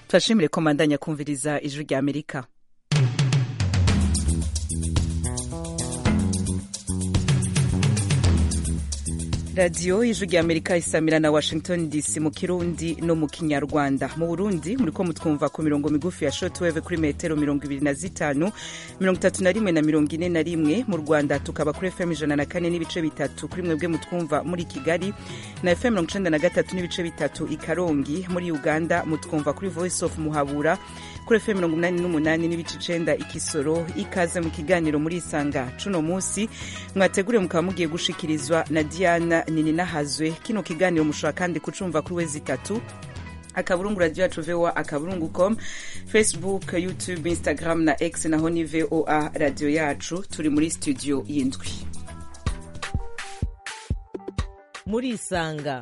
turashimire ko mandanya kumviriza ijwi rya Amerika. Radio ijwi rya Amerika isamira na Washington DC mu Kirundi no mu Kinyarwanda. Mu Burundi muriko mutwumva ku mirongo migufi ya shortwave kuri metero 25, 31 na 41. Mu Rwanda tukaba kuri FM 104 n'ibice bitatu kuri mwebwe mutwumva muri Kigali, na FM 93 n'ibice bitatu i Karongi. Muri Uganda mutwumva kuri Voice of Muhabura kuri FM 88 n'ibice 9 i Kisoro. Ikaze mu kiganiro muri Isanga cuno musi mwategure mukaba mugiye gushikirizwa na Diana Nini Nahazwe. Kino kiganiro mushobora kandi kucumva kuri wezi 3 akaburungu radio yacu VOA akaburungu.com, Facebook, YouTube, Instagram na X naho ni VOA radio yacu. Turi muri studio y'indwi. Muri Isanga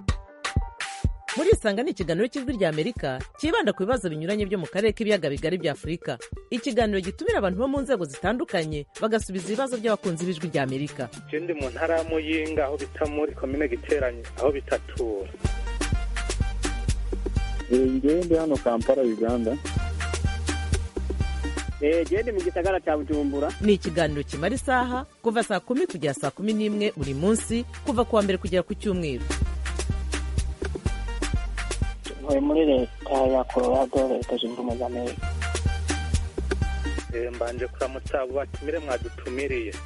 ni ikiganiro cy'ijwi rya Amerika kibanda ku bibazo binyuranye byo mu karere k'ibiyaga bigari bya Afurika. Ikiganiro gitumira abantu bo mu nzego zitandukanye bagasubiza ibibazo by'abakunzi b'ijwi rya Amerika. Je ndi mu ntara ya Muyinga aho bita muri commune Giteranye aho bitatura. Ndi hano Kampala Uganda. Je ndi mu gisagara cya Bujumbura. Ni ikiganiro kimara isaha kuva saa 10 kugera saa 11 buri munsi kuva kuwa mbere kugera ku Cyumweru. Muri leta ya Colorado, leta zunze ubumwe za Amerika. Mbanje kuramutsa abo batumire mwadutumiriye.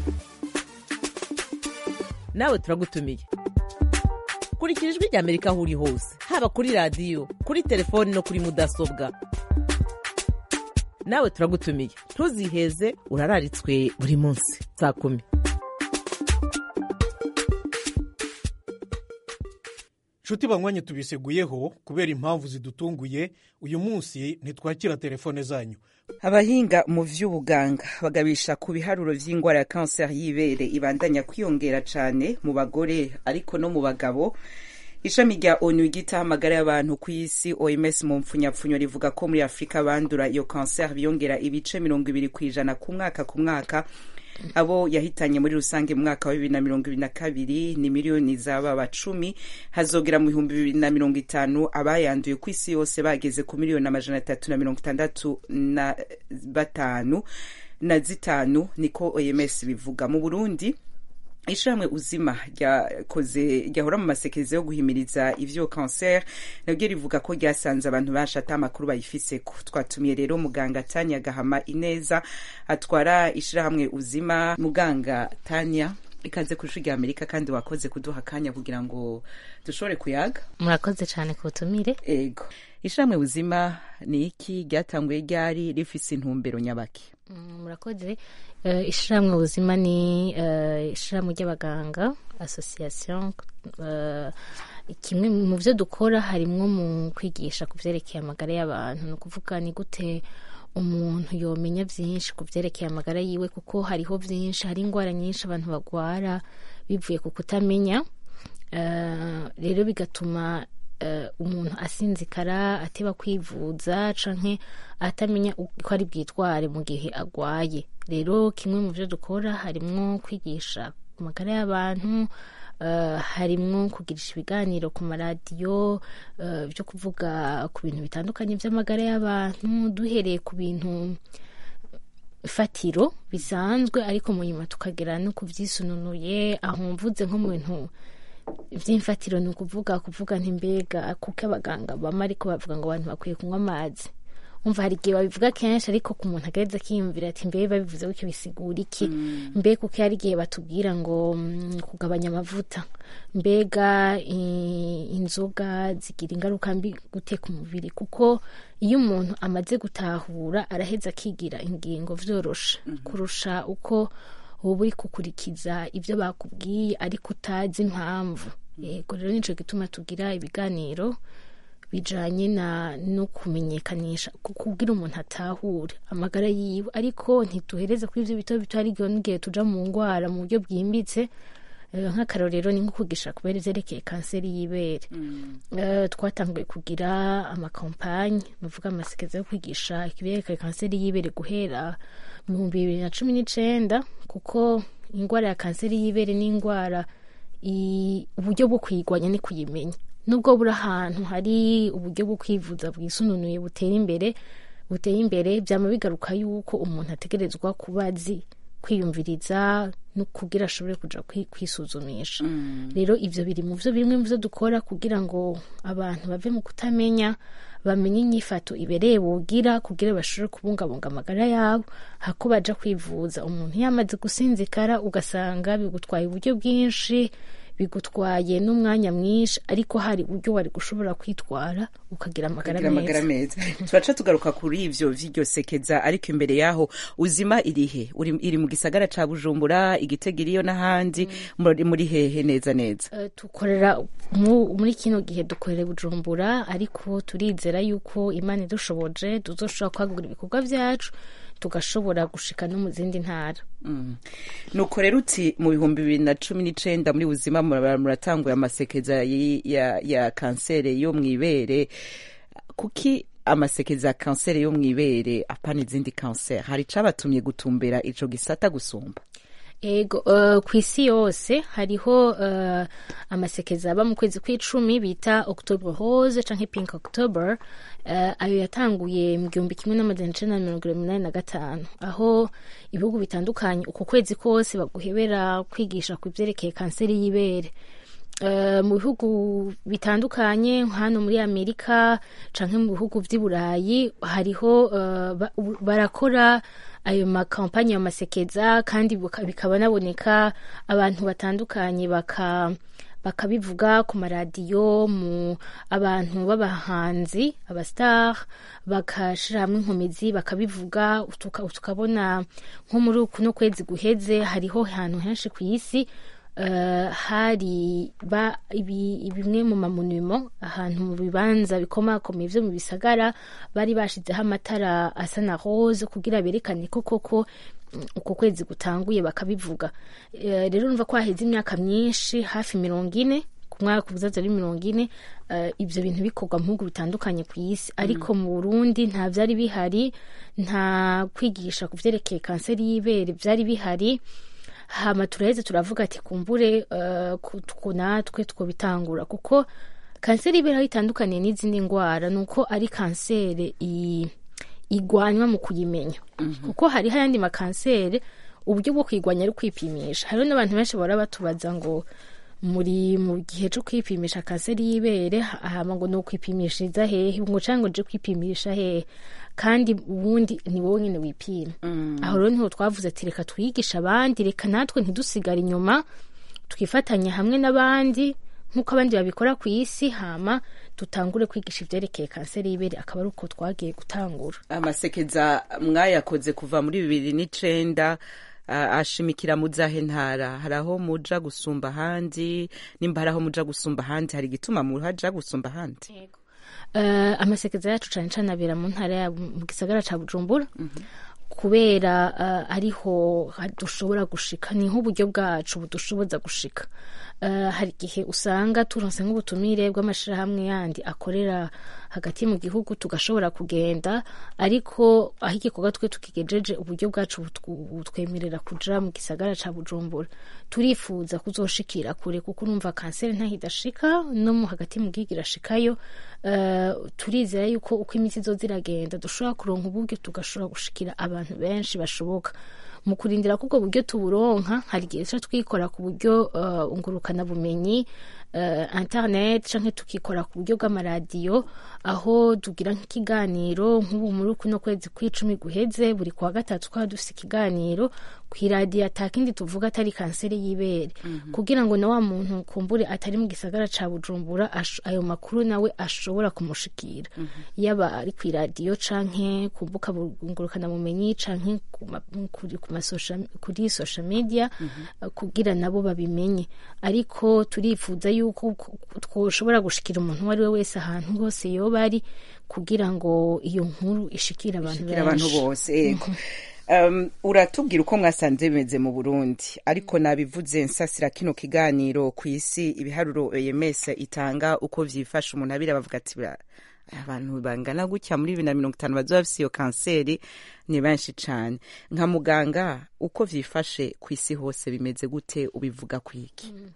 Nawe turagutumiye. Kurikira ijwi rya Amerika aho uri hose, haba kuri radio, kuri telefone no kuri mudasobwa. Nawe turagutumiye. Ntuziheze, urararitswe buri munsi saa 10. Nshuti banywanyi tubiseguyeho kubera impamvu zidutunguye uyu munsi ntitwakira telefone zanyu. Abahinga mu vy'ubuganga bagabisha ku biharuro vy'ingwara ya cancer y'ibere ibandanya kwiyongera cane mu bagore ariko no mu bagabo. Ishami rya ONU gita amagara y'abantu ku isi OMS mu mpfunyapfunyo rivuga ko muri Afrika bandura iyo cancer biyongera ibice 20% ku mwaka. Abo yahitanye muri rusange mu mwaka wa 2022 ni miliyoni z'ababa 10, hazogera mu 2050 abayanduye ku isi yose bageze ku miliyoni 365 niko OMS bivuga. Mu Burundi ishamwe uzima ryahora mu masekeza yo guhimiriza ivyo cancer nabyo rivuga ko ryasanze abantu bashata amakuru bayifise ko. Twatumiye rero muganga Tanya Gahama Ineza atwara ishirahamwe uzima. Muganga Tanya, ikaze ku ijwi rya Amerika kandi wakoze kuduha kanya kugira ngo dushobore kuyaga. Murakoze cyane kutumire. Ego, ishirahamwe uzima ni iki, ryatanguye ryari, rifise intumbero nyabaki? Murakoze. Ishirahamwe ubuzima ni ishirahamwe ry'abaganga association. Kimwe mu byo dukora harimwo mu kwigisha ku vyerekeye amagara y'abantu, no kuvuga ni gute umuntu yomenya byinshi ku vyerekeye amagara yiwe, kuko hariho byinshi, hari ingwara nyinshi abantu bagwara bivuye ku kutamenya. Rero bigatuma umuntu asinzikara, ateba kwivuza canke atamenya uko ari bwitware mu gihe agwaye. Rero kimwe mu byo dukora harimwo kwigisha ku magara y'abantu, harimwo kugirisha ibiganiro ku maradiyo byo kuvuga ku bintu bitandukanye by'amagara y'abantu, duhereye ku bintu fatiro bisanzwe ariko mu nyuma tukagera no kuvyisununuye. Aho mvuze nko mu bintu vy'imfatiro ni kuvuga ntimbega kuko abaganga bama ariko bavuga ngo abantu bakwiye kunywa amazi. Umva hari igihe babivuga kenshi ariko ku muntu agereza kiyumvira ati mbe babivuze gutyo bisigura iki? Mbe kuko hari igihe batubwira ngo kugabanya amavuta, mbega inzoga zigira ingaruka mbi gute ku mubiri? Kuko iyo umuntu amaze gutahura araheza akigira ingingo vyorosha kurusha uko uba uri kukurikiza ibyo bakubwiye ariko utazi impamvu. Yego, rero nico gituma tugira ibiganiro bijanye no kumenyekanisha kugira umuntu atahure amagara yiwe, ariko ntituhereze kuri ivyo bito ari gihe tuja mu ngwara mu buryo bwimbitse. Nk'akarorero ni nko kugisha kubera ivyerekeye kanseri y'ibere. Twatanguye kugira amakampanye, nuvuga amasekeza yo kwigisha ibyerekeye kanseri y'ibere guhera mu 2019, kuko ingwara ya kanseri y'ibere ni ingwara uburyo bwo kuyigwanya ni kuyimenya. nubwo buri ahantu hari uburyo bwo kwivuza bwisununuye buteye imbere byama bigaruka yuko umuntu ategerezwa kuba azi kwiyumviriza no kugira ashobore kuja kwisuzumisha. Rero ivyo biri mu vyo bimwe mu vyo dukora kugira ngo abantu bave mu kutamenya, bamenye inyifato ibereye bogira kugira bashobore kubungabunga amagara yabo, hako baja kwivuza umuntu yamaze gusinzikara ugasanga bigutwaye uburyo bwinshi, bigutwaye n'umwanya mwinshi, ariko hari uburyo wari gushobora kwitwara ukagira amagara meza. Turaca tugaruka kuri ivyo vy'iryo sekeza, ariko imbere yaho Uzima irihe? Iri mu gisagara ca Bujumbura, Igitega iriyo n'ahandi, muri hehe neza neza? Tukorera muri kino gihe dukorera Bujumbura, ariko turizera yuko Imana idushoboje tuzoshobora kwagura ibikorwa vyacu tugashobora gushika no mu zindi ntara. Nuko rero uti mu 2019 muri Buzima muratanguye amasekeza ya kanseri yo mwibere. Kuki amasekeza ya kanseri yo mwibere apana izindi kanseri? Hari cabatumye gutumbera ico gisata gusumba? Ego, kw'isi yose hariho amasekeza aba mu kwezi kw'icumi bita October Rose canke Pink October. Ayo yatanguye mu 1985, aho ibihugu bitandukanye uko kwezi kose baguhebera kwigisha ku vyerekeye kanseri y'ibere. Mu bihugu bitandukanye hano muri Amerika canke mu bihugu vy'i Burayi hariho barakora ayo makampanye y'amasekeza, kandi bikaba naboneka abantu batandukanye bakabivuga ku maradiyo, mu abantu b'abahanzi abastar bakashira hamwe inkomezi bakabivuga, tukabona nko muri kuno kwezi guheze hariho ahantu henshi ku isi hari bimwe mu mamonimo, ahantu mu bibanza bikomakomeye vyo mu bisagara bari bashizeho amatara asa na rose kugira berekane ko koko uko kwezi gutanguye bakabivuga. Rero numva ko haheze imyaka myinshi hafi 40 ku mwaka kuzaza ari 40 ivyo bintu bikorwa mu bihugu bitandukanye ku isi, ariko mu Burundi nta vyari bihari, nta kwigisha ku vyerekeye kanseri y'ibere vyari bihari. Hama turaheze turavuga ati kumbure natwe twobitangura, kuko kanseri y'ibere itandukanye n'izindi ngwara nuko ari kanseri igwanywa mu kuyimenya. Kuko hari hayandi makanseri uburyo bwo kwigwanya ari kwipimisha. Hariho n'abantu benshi bahora batubaza ngo muri mu gihe cyo kwipimisha kanseri y'ibere hama ngo no kwipimishiriza hehe, ngo cango je kwipimisha hehe, kandi ubundi ni wowe nyene wipima. Aho rero niho twavuze ati reka twigisha abandi, reka natwe ntidusigare inyuma, twifatanya hamwe n'abandi nk'uko abandi babikora ku isi, hama tutangure kwigisha ivyerekeye kanseri y'ibere. Akaba ari uko twagiye gutangura amasekeza. Mwayakoze kuva muri 2009, ashimikira mu zahe ntara? Haraho muja gusumba ahandi? Nimba haraho muja gusumba ahandi, hari igituma muhaja gusumba ahandi? Yego, amasekeza yacu cane cane abera mu ntara ya mu gisagara ca Bujumbura, kubera ariho dushobora gushika, ni nk'uburyo bwacu budushoboza gushika. Hari igihe usanga turonse nk'ubutumire bw'amashirahamwe yandi akorera hagati mu gihugu tugashobora kugenda, ariko aho igikorwa twe tukigejeje uburyo bwacu butwemerera kuja mu gisagara ca Bujumbura. Turifuza kuzoshikira kure, kuko urumva kanseri ntahidashika no mu hagati mu gihugu irashikayo. Turizera yuko uko imiti izoziragenda dushobora kuronka uburyo tugashobora gushikira abantu benshi bashoboka. Mu kurindira ko ubwo buryo tuburonka, hari igihe twikora ku buryo ngurukana bumenyi, internet, canke tukikora ku buryo bw'amaradiyo, aho tugira nk'ikiganiro nk'ubu muri kuno kwezi kw'icumi guheze buri kwa gatatu twaba dufise ikiganiro kw'iradiyo atakindi tuvuga atari kanseri y'ibere, kugira ngo na wa muntu kumbure atari mu gisagara ca Bujumbura ayo makuru nawe ashobora kumushikira, yaba ari kw'iradiyo canke ku mbuga ngurukana bumenyi canke kuri social media, kugira nabo babimenye. Ariko turifuza yuko twoshobora gushikira umuntu uwo ari we wese ahantu hose yoba ari, kugira ngo iyo nkuru ishikire abantu bose. Uratubwira uko mwasanze bimeze mu Burundi, ariko nabivuze nsasira kino kiganiro ku isi ibiharuro OMS itanga uko vyifasha, umuntu abira bavuga ati abantu bangana gutya muri 2050 bazoba bafise iyo kanseri ni benshi cane. Nka muganga uko vyifashe ku isi hose bimeze gute, ubivuga kwiki?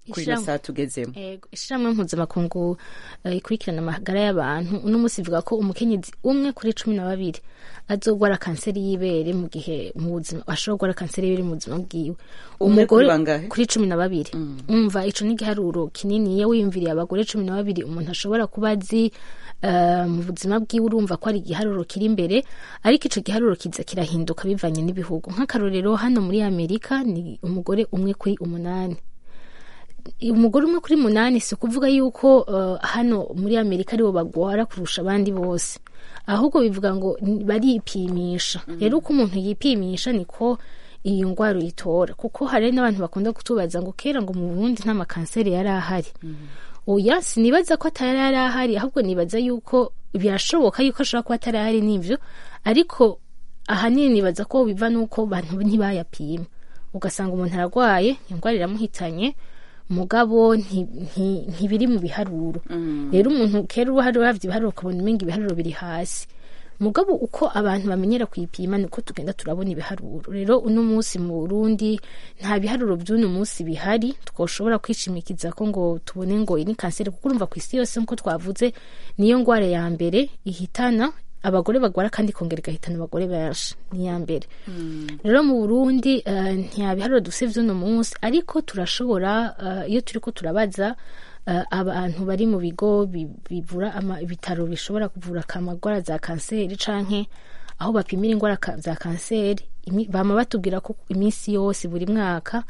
kuri ino saa tugezemo. Ishirahamwe mpuzamakungu ikurikirana amagara y'abantu uno munsi ivuga ko umukenyezi umwe kuri 12 azogwara kanseri y'ibere mu gihe mu buzima ashobora gukora kanseri y'ibere mu buzima bwiwe. Umugore kuri 12 umva ico ni giharuro kinini iyo wiyumviriye abagore 12 umuntu ashobora kuba azi mu buzima bwiwe urumva ko ari igiharuro kiri imbere, ariko ico giharuro kiza kirahinduka bivanye n'ibihugu. Nk'akarorero hano muri Amerika ni umugore umwe kuri 8. Umugore umwe kuri 8 si kuvuga yuko hano muri Amerika aribo bagwara kurusha abandi bose, ahubwo bivuga ngo baripimisha. Rero uko umuntu yipimisha niko iyo ngwara uyitora, kuko hari n'abantu bakunda kutubaza ngo kera ngo mu Burundi nta makanseri yari ahari. Oya, sinibaza ko atari ahari, ahubwo nibaza yuko birashoboka yuko ashobora kuba atari ahari n'ivyo, ariko ahanini nibaza ko biva nuko abantu ntibayapima, ugasanga umuntu aragwaye ingwara iramuhitanye mugabo ntibiri mu biharuro. Rero umuntu kera uhavye ibiharuro ukabona umenga ibiharuro biri hasi, mugabo uko abantu bamenyera kuyipima niko tugenda turabona ibiharuro. Rero uno munsi mu Burundi nta biharuro by'uno munsi bihari twoshobora kwishimikiza ko ngo tubone ngo ini kanseri, kuko urumva ku isi yose nko twavuze niyo ngwara ya mbere ihitana abagore bagwara kandi kongera igahitana abagore benshi, ni ya mbere. Rero mu Burundi nta biharuro dufise vy'uno munsi, ariko turashobora iyo turiko turabaza abantu bari mu bigo bivura ibitaro bishobora kuvura amagwara za kanseri canke aho bapimira ingwara za kanseri, bama batubwira ko iminsi yose buri mwaka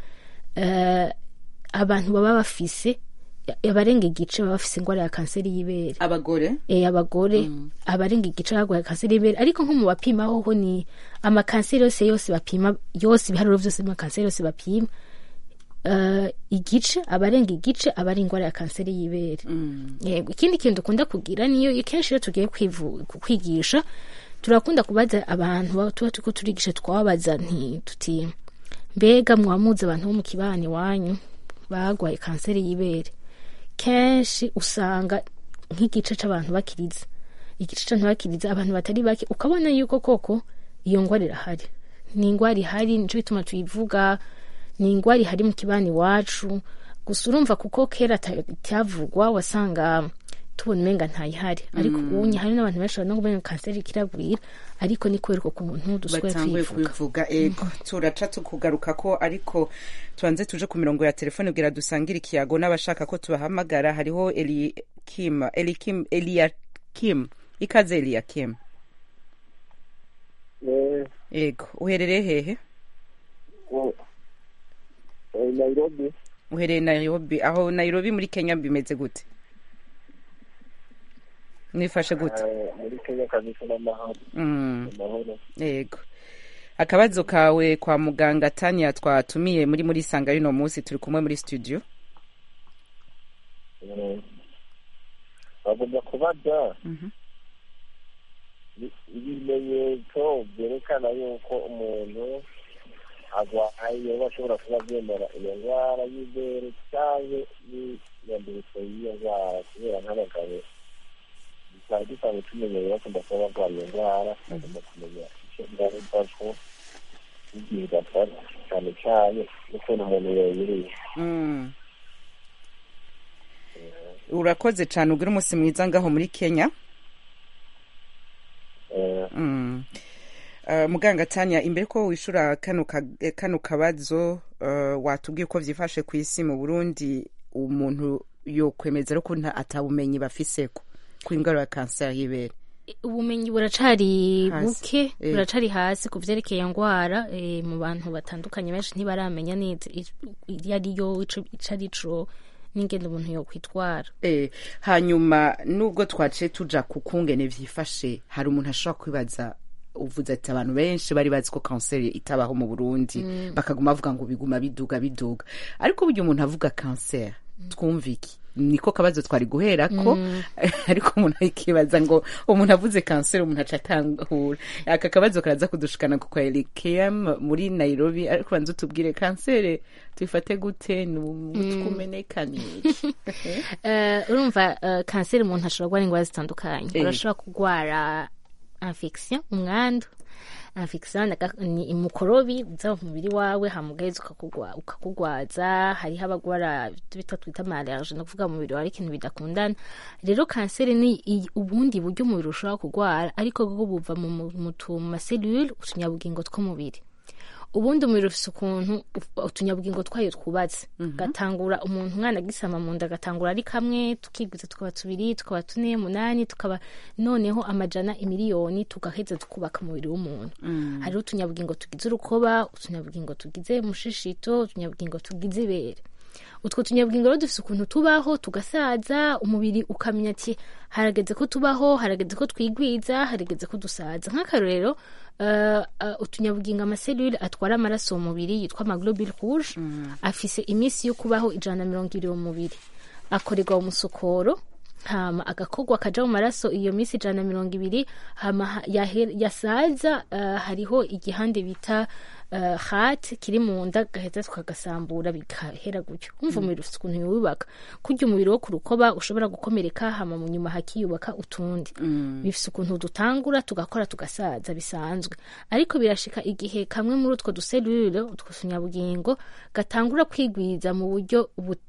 abantu baba bafise abarenga igice baba bafise ingwara ya kanseri y'ibere. Abagore abarenga igice bagwaye kanseri y'ibere, ariko nko mu bapima ho ni amakanseri yose bapima, yose ibiharuro vyose mu kanseri yose bapima igice, abarenga igice abari ingwara ya kanseri y'ibere. Yego, ikindi kintu dukunda kugira niyo kenshi iyo tugiye kwigisha turakunda kubaza abantu tuba turiko turigisha, twabaza tuti mbega mwamuze abantu bo mu kibani wanyu bagwaye kanseri y'ibere. Kenshi usanga nk'igice c'abantu bakiriza, igice c'abantu bakiriza abantu batari bake, ukabona yuko koko iyo ngwara irahari, ni ingwara ihari, nico bituma tuyivuga, ni ingwara ihari mu kibani wacu. Gusa urumva kuko kera itavugwa wasanga tubona umenga ntayihari, ariko ubu hari n'abantu benshi no kumenga kanseri kiragwira, ariko ni kubera ko umuntu duswe kwivuga. Ego, turaca tukugaruka ko, ariko tuanze tuje ku mirongo ya telefone kugira dusangira ikiyago n'abashaka ko tubahamagara. Hariho Eliakim, ikaze Eliakim. Ego, uherereye hehe? Nairobi. Uherereye Nairobi. Aho Nairobi muri Kenya bimeze gute? Nifashe gute? Muri Kenya kabisa n'amahoro. Yego. Akabazo kawe kwa muganga Tanya twatumiye muri sanga rino munsi turi kumwe muri studio. Bagomba kubaza ibimenyetso byerekana yuko umuntu agwaye bashobora kuba byemera iyo ndwara y'ibere cyangwa n'iyandurutse y'iyo ndwara, kubera nk'abagabo twari dusanzwe tumenyereye bakunda kuba barwaye iyo ndwara, bagomba kumenya icyo ingaruka ko igihe gafata cyane cyane n'ukuntu umuntu yayiriye. Urakoze cyane, ugira umunsi mwiza ngaho muri Kenya. Muganga Tanya, imbere ko wishura kano kabazo watubwiye ko vyifashe ku isi mu Burundi, umuntu yo kwemeza ko atabumenyi bafiseko ku ingwara ya kanseri y'ibere. Ubumenyi buracari buke, buracari hasi ku vyerekeye ngwara mu bantu batandukanye, benshi ntibaramenya neza yariyo icarico n'ingendo umuntu yo kwitwara. Hanyuma nubwo twaciye tuja ku kungene vyifashe, hari umuntu ashobora kwibaza, uvuze ati abantu benshi bari bazi ko kanseri itabaho mu Burundi, bakaguma bavuga ngo biguma biduga, ariko buryo umuntu avuga kanseri twumva iki? Niko kabazo twari guhera ko ariko umuntu akibaza ngo umuntu avuze kanseri umuntu aca atangura. Aka kabazo karaza kudushikana ku kwa Eliakim muri Nairobi, ariko banze tubwire kanseri tuyifate gute n'ukumenekane. Urumva kanseri umuntu ashobora kugwara ingwara zitandukanye. Urashobora kugwara infection, umwandu, infection ni imukorobi uza mu mubiri wawe hamugaheza ukakugwaza. hariho abagwara twita malariya no kuvuga mu mubiri wawe ikintu bidakundana. rero kanseri ni ubundi buryo umubiri ushobora kugwara ariko bwo buva mu maselule utunyabugingo tw'umubiri. ubundi umubiri ufise ukuntu utunyabugingo twayo twubatse. gatangura umuntu umwana agisama mu nda gatangura ari kamwe tukigwiza tukaba 2 tukaba 4 8 tukaba noneho amajana imiliyoni tugaheza tukubaka umubiri w'umuntu. hariho utunyabugingo tugize urukoba, utunyabugingo tugize mushishito, utunyabugingo tugize ibere. utwo tunyabugingo rero dufise ukuntu tubaho tugasaza, umubiri ukamenya ati harageze ko tubaho, harageze ko twigwiza, harageze ko dusaza. nk'akarorero utunyabugingo amaselule atwara amaraso mu mubiri yitwa amaglobule rouge afise iminsi yo kubaho 120 mu mubiri. akorerwa umusokoro hama agakogwa kaja mu maraso iyo minsi 120 hama yasaza. hariho igihande bita heart kiri mu nda gaheza tukagasambura bigahera gutyo. umva umubiri ufite ukuntu yubaka kurya umubiri wo ku rukoba ushobora gukomereka hama mu nyuma hakiyubaka utundi. bifise ukuntu dutangura tugakora tugasaza bisanzwe, ariko birashika igihe kamwe muri utwo duselule utwo tunyabugingo gatangura kwigwiza mu buryo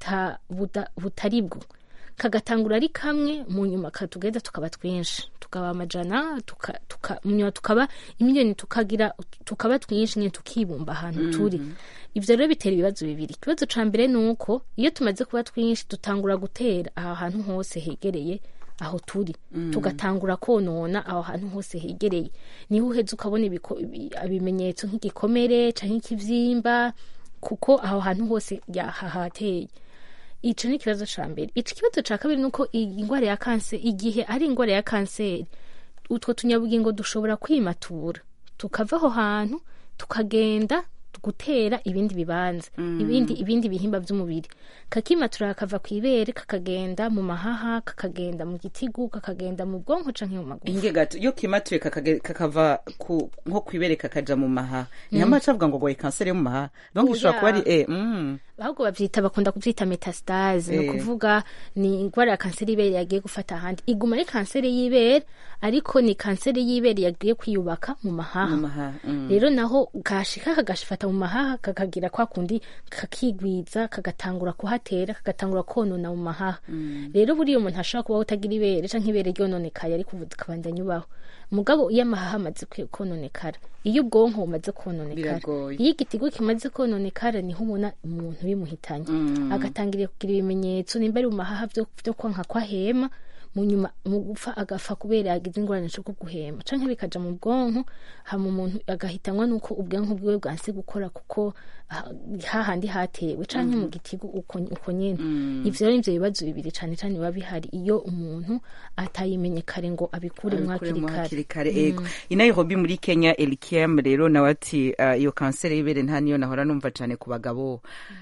butari bwo. kagatangura ari kamwe mu nyuma katugeza tukaba twinshi, tukaba amajana munyuma tukaba imiliyoni, tukaba twinshi nyine tukibumba ahantu turi. ivyo rero bitera ibibazo bibiri. ikibazo ca mbere nuko iyo tumaze kuba twinshi dutangura gutera aha hantu hose hegereye aho turi, tugatangura konona aho hantu hose hegereye. niho uheze ukabona ibimenyetso nk'igikomere canke ikivyimba, kuko aho hantu hose yahahateye. ico ni ikibazo ca mbere. ico kibazo ca kabiri nuko ingwara ya kanseri, igihe ari ingwara ya kanseri, utwo tunyabugingo dushobora kwimatura tukava aho hantu tukagenda gutera ibindi bibanza, ibindi bihimba vy'umubiri. kakimatura kakava kw'ibere kakagenda mu mahaha, kakagenda mu gitigu, kakagenda mu bwonko canke mu maguru. inge gato iyo kimatuye kakava nko kw'ibere kakaja mu mahaha, niho bacavuga ngo boye kanseri yo mu mahaha. donc ishobora kuba ari ahubwo bakunda kuvyita metastase. no kuvuga ni ingwara ya kanseri y'ibere yagiye gufata ahandi. iguma ari kanseri y'ibere ariko ni kanseri y'ibere yagiye kwiyubaka mu mahaha. rero naho gashika kagashifata mu mahaha kakagira kwa kundi kakigwiza, kagatangura kuhatera, kagatangura konona mu mahaha. rero buriya umuntu ashobora kubaho utagira ibere canke ibere ryononekaye ariko kabandanya ubaho. mugabo iyo amahaha amaze kononekara, iyo ubwonko bumaze kononekara, iyo igitigo kimaze kononekara, niho umuntu bimuhitanye. agatangiriye kugira ibimenyetso nimba ari mu mahaha vyo kwanka kwa hema, mu nyuma mu gupfa agapfa kubera yagize ingorane zo guhema, canke bikaja mu bwonko hama umuntu agahitanwa nuko ubwonko bwiwe bwanse gukora kuko hahandi hatewe, canke mu gitigo uko nyene. ivyo rero nivyo bibazo bibiri cane cane biba bihari iyo umuntu atayimenye kare ngo abikure mwakiri kare. ego i Nairobi muri Kenya, Elikiem rero nawe ati iyo kanseri y'ibere nta niyo nahora numva cane ku bagabo.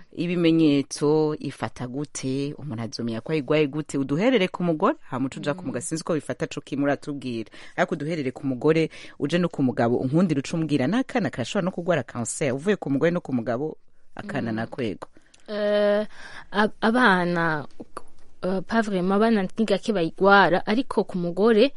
ibimenyetso ifata gute, umuntu azomenya ko ayigwaye gute? uduherere ku mugore hamuca uja ku mugabo, sinzi ko bifata co kimwe uratubwira, ariko uduherere ku mugore uje no ku mugabo unkundira uca umbwira n'akana karashobora no kugwara kanseri uvuye ku mugore no ku mugabo akana nakwego. abana pavrema abana ntigake bayigwara, ariko ku mugore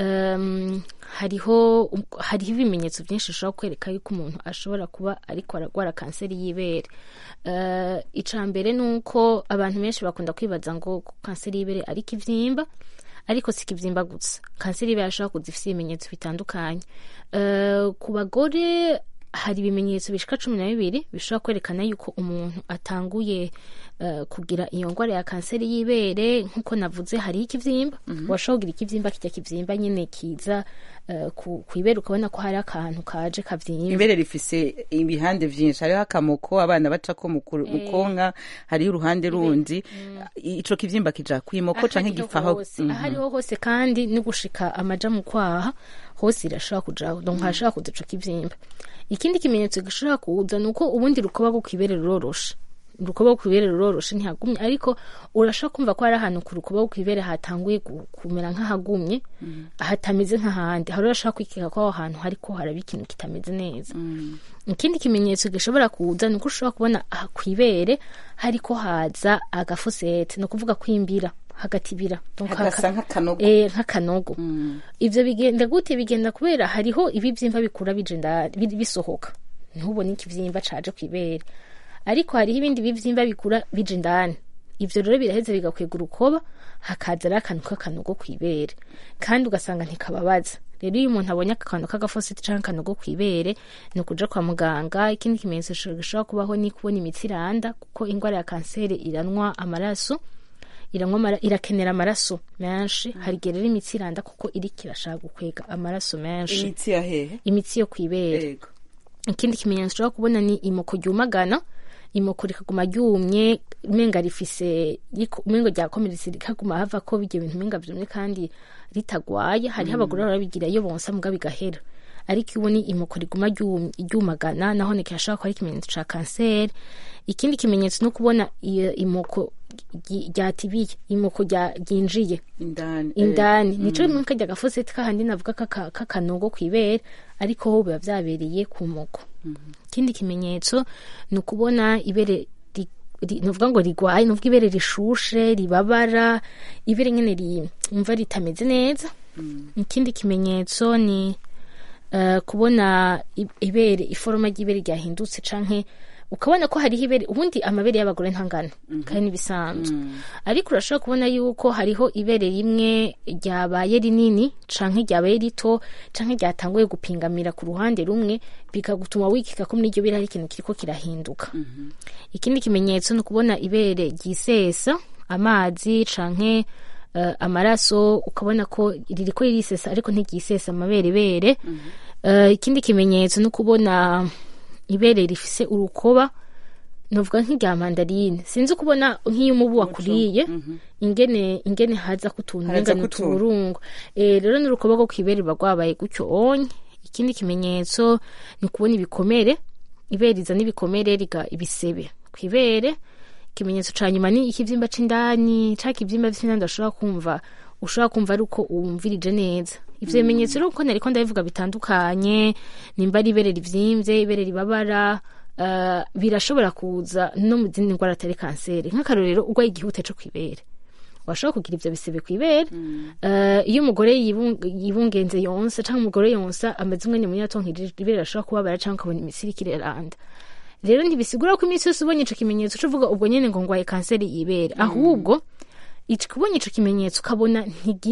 hariho ibimenyetso byinshi ushobora kwereka yuko umuntu ashobora kuba ariko aragwara kanseri y'ibere. ica mbere nuko abantu benshi bakunda kwibaza ngo kanseri y'ibere ari ikivyimba, ariko si ikivyimba gusa. kanseri y'ibere ashobora kuza ifise ibimenyetso bitandukanye. ku bagore hari ibimenyetso bishika 12 bishobora kwerekana yuko umuntu atanguye kugira iyo ngwara ya kanseri y'ibere. nkuko navuze hari ikivyimba, washobora kugira ikivyimba kijya kivyimba nyene kiza kwibere, ukabona ko hari akantu kaje kavyimba. ibere rifise ibihande vyinshi, hariho akamoko abana bacako mu konka, hariho uruhande rundi. ico kivyimba kija kwimoko canke gifaho hariho hose, kandi ni gushika amaja mu kwaha hose irashobora kujaho, donc hashobora kuza ico kivyimba. ikindi kimenyetso gishobora kuza nuko ubundi rukoba rwo kwibere ruroroshe, urukoba rwo kwibere ruroroshe ntihagumye, ariko urashobora kumva ko hari ahantu ku rukoba rwo kwibere hatanguye kumera nk'ahagumye, hatameze nk'ahandi. hari urashobora kwikeka ko aho hantu hariko haraba ikintu kitameze neza. ikindi kimenyetso gishobora kuza nuko ushobora kubona kwibere hariko haza agafosete, no kuvuga kwimbira hagatibira hagasa nk'akanogo nk'akanogo ivyo bigenda gute bigenda kubera hariho ibivyimba bikura bije indani bisohoka ntubone ikivyimba caje kwibere ariko hariho ibindi bivyimba bikura bije indani ivyo rero biraheze bigakwega urukoba hakaza ari akantu k'akanogo kwibere kandi ugasanga ntikababaza rero iyo umuntu abonye akantu k'agafositi canke akanogo kwibere ni ukuja kwa muganga. Ikindi kimenyetso gishobora kubaho ni kubona imitsi iranda kuko ingwara ya kanseri iranwa amaraso irakenera amaraso menshi hari igihe rero imitsi iranda kuko iriko irashaka gukwega amaraso menshi imitsi ya hehe imitsi yo kwibere. Ikindi kimenyetso ushobora kubona ni imoko ryumagana imoko rikaguma ryumye umenga rifise umengo ryakomeretse rikaguma hava ko bije ibintu umenga vyumye kandi ritagwaye hariho abagore barabigira iyo bonsa muga bigahera ariko ubona imoko riguma ryumagana naho ne kirashaka ko ari ikimenyetso ca kanseri. Ikindi kimenyetso no kubona imoko ryatibiye imoko ryinjiye indani nico rimwe kajya gafoseti kahandi navuga kakanogo kwibere ariko ho biba vyabereye ku moko. Ikindi kimenyetso ni ukubona ibere nuvuga ngo rigwaye nuvuga ibere rishushe ribabara ibere nyene rimva ritameze neza. Ikindi kimenyetso ni kubona ibere iforoma ry'ibere ryahindutse canke ukabona ko hariho ibere ubundi amabere y'abagore ntangana kandi nibisanzwe ariko urashobora kubona yuko hariho ibere rimwe ryabaye rinini canke ryabaye rito canke ryatanguye gupingamira ku ruhande rumwe bikagutuma wikika ko muri iryo bere hari ikintu kiriko kirahinduka. Ikindi kimenyetso ni ukubona ibere ryisesa amazi canke amaraso ukabona ko ririko ririsesa ariko ntiryisesa amaberebere. Ikindi kimenyetso ni ukubona ibere rifise urukoba novuga nk'irya mandarine sinzi kubona nk'iyo umubu wakuriye ingene haza kutuntu ngana turungo rero n'urukoba rwo kwibere bagwabaye gucyo onye. Ikindi kimenyetso ni kubona ibikomere ibere iza n'ibikomere riga ibisebe kwibere. Ikimenyetso ca nyuma ni ikivyimba c'indani caka ivyimba vy'indani ushobora kumva ari uko wumvirije neza. Ivyo bimenyetso rero uko nariko ndabivuga bitandukanye nimba ari ibere rivyimvye ibere ribabara birashobora kuza no mu zindi ndwara atari kanseri nk'akarorero urwaye igihute co kwibere washobora kugira ivyo bisebe kwibere. Iyo umugore yibungenze yonsa canke umugore yonsa amaze umwanya munini atonkirije ibere ashobora kubabara canke ukabona imitsi iriko iraranda. Rero ntibisigura ko imitsi yose ubonye ico kimenyetso uvuga ubwo nyene ngo ngwaye kanseri y'ibere ahubwo ikubonye ico kimenyetso ukabona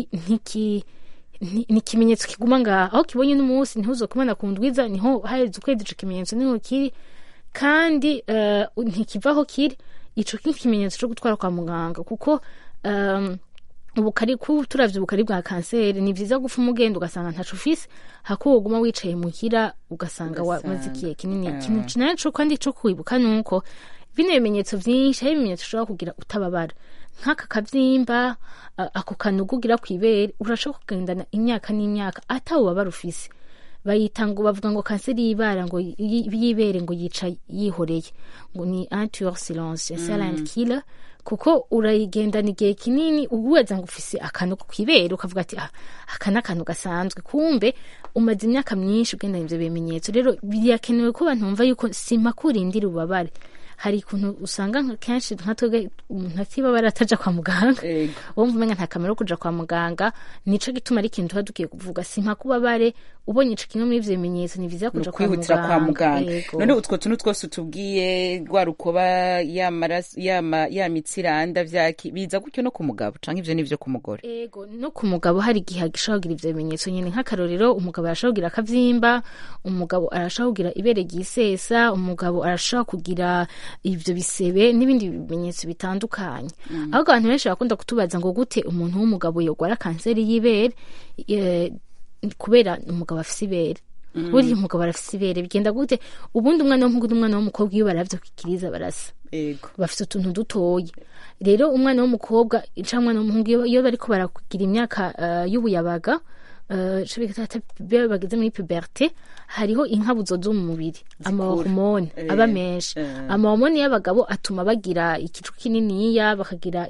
ni kimenyetso kiguma ngaho aho kibonye n'umunsi ntihuzo kumana kundwiza niho haheze ukwezi ico kimenyetso niho kiri kandi ntikivaho kiri ico kimenyetso cyo gutwara kwa muganga kuko ubukari turavye ubukari bwa kanseri ni vyiza gufa umugenda ugasanga ntaco ufise hako uguma wicaye muhira ugasanga wamaze ikihe kinini kintu naco kandi co kwibuka nuko bino bimenyetso vyinshi hari ibimenyetso ushobora kugira utababara nk'aka kavyimba ako kanogo ugira kwibere urashobora kugendana imyaka n'imyaka atawubabara ufise bayita ngo bavuga ngo kanseri y'ibara ngo yibere ngo yica yihoreye ngo ni un tueur silencieux silent killer kuko urayigendana igihe kinini ubuweza ngo ufise akanogo kwibere ukavuga ati aka n'akantu gasanzwe kumbe umaze imyaka myinshi ugendana ivyo bimenyetso. Rero birakenewe ko abantu bumva yuko simakurindira ubabare hari ikuntu usanga kenshi nka twebwe umuntu atibabara ataja kwa muganga wumva umenga nta kamaro kuja kwa muganga nico gituma ari ikintu tuba dukiye kuvuga simpakubabare ubonye ico kimwe muri ivyo bimenyetso ni vyiza kuja kwa muganga. None utwo tuntu twose utubwiye rwa rukoba ya mitsiranda vyaki biza gutyo no ku mugabo canke ivyo nivyo ku mugore? Ego no ku mugabo hari igihe gishobora kugira ivyo bimenyetso nyene nk'akarorero umugabo arashobora kugira akavyimba umugabo arashobora kugira ibere ryisesa umugabo arashobora kugira ivyo bisebe n'ibindi bimenyetso bitandukanye. Ahubwo abantu benshi bakunda kutubaza ngo gute umuntu w'umugabo yogwara kanseri y'ibere kubera umugabo afise ibere buri umugabo arafise ibere bigenda gute ubundi umwana w'umuhungu n'umwana w'umukobwa iyo baravyo kwikiriza barasa bafise utuntu dutoye. Rero umwana w'umukobwa canke umwana w'umuhungu iyo bariko barakugira imyaka y'ubuyabaga bageze muri puberté hariho inkabuzo zo mu mubiri amahormone aba menshi amahormone y'abagabo atuma bagira ikicu kininiya bakagira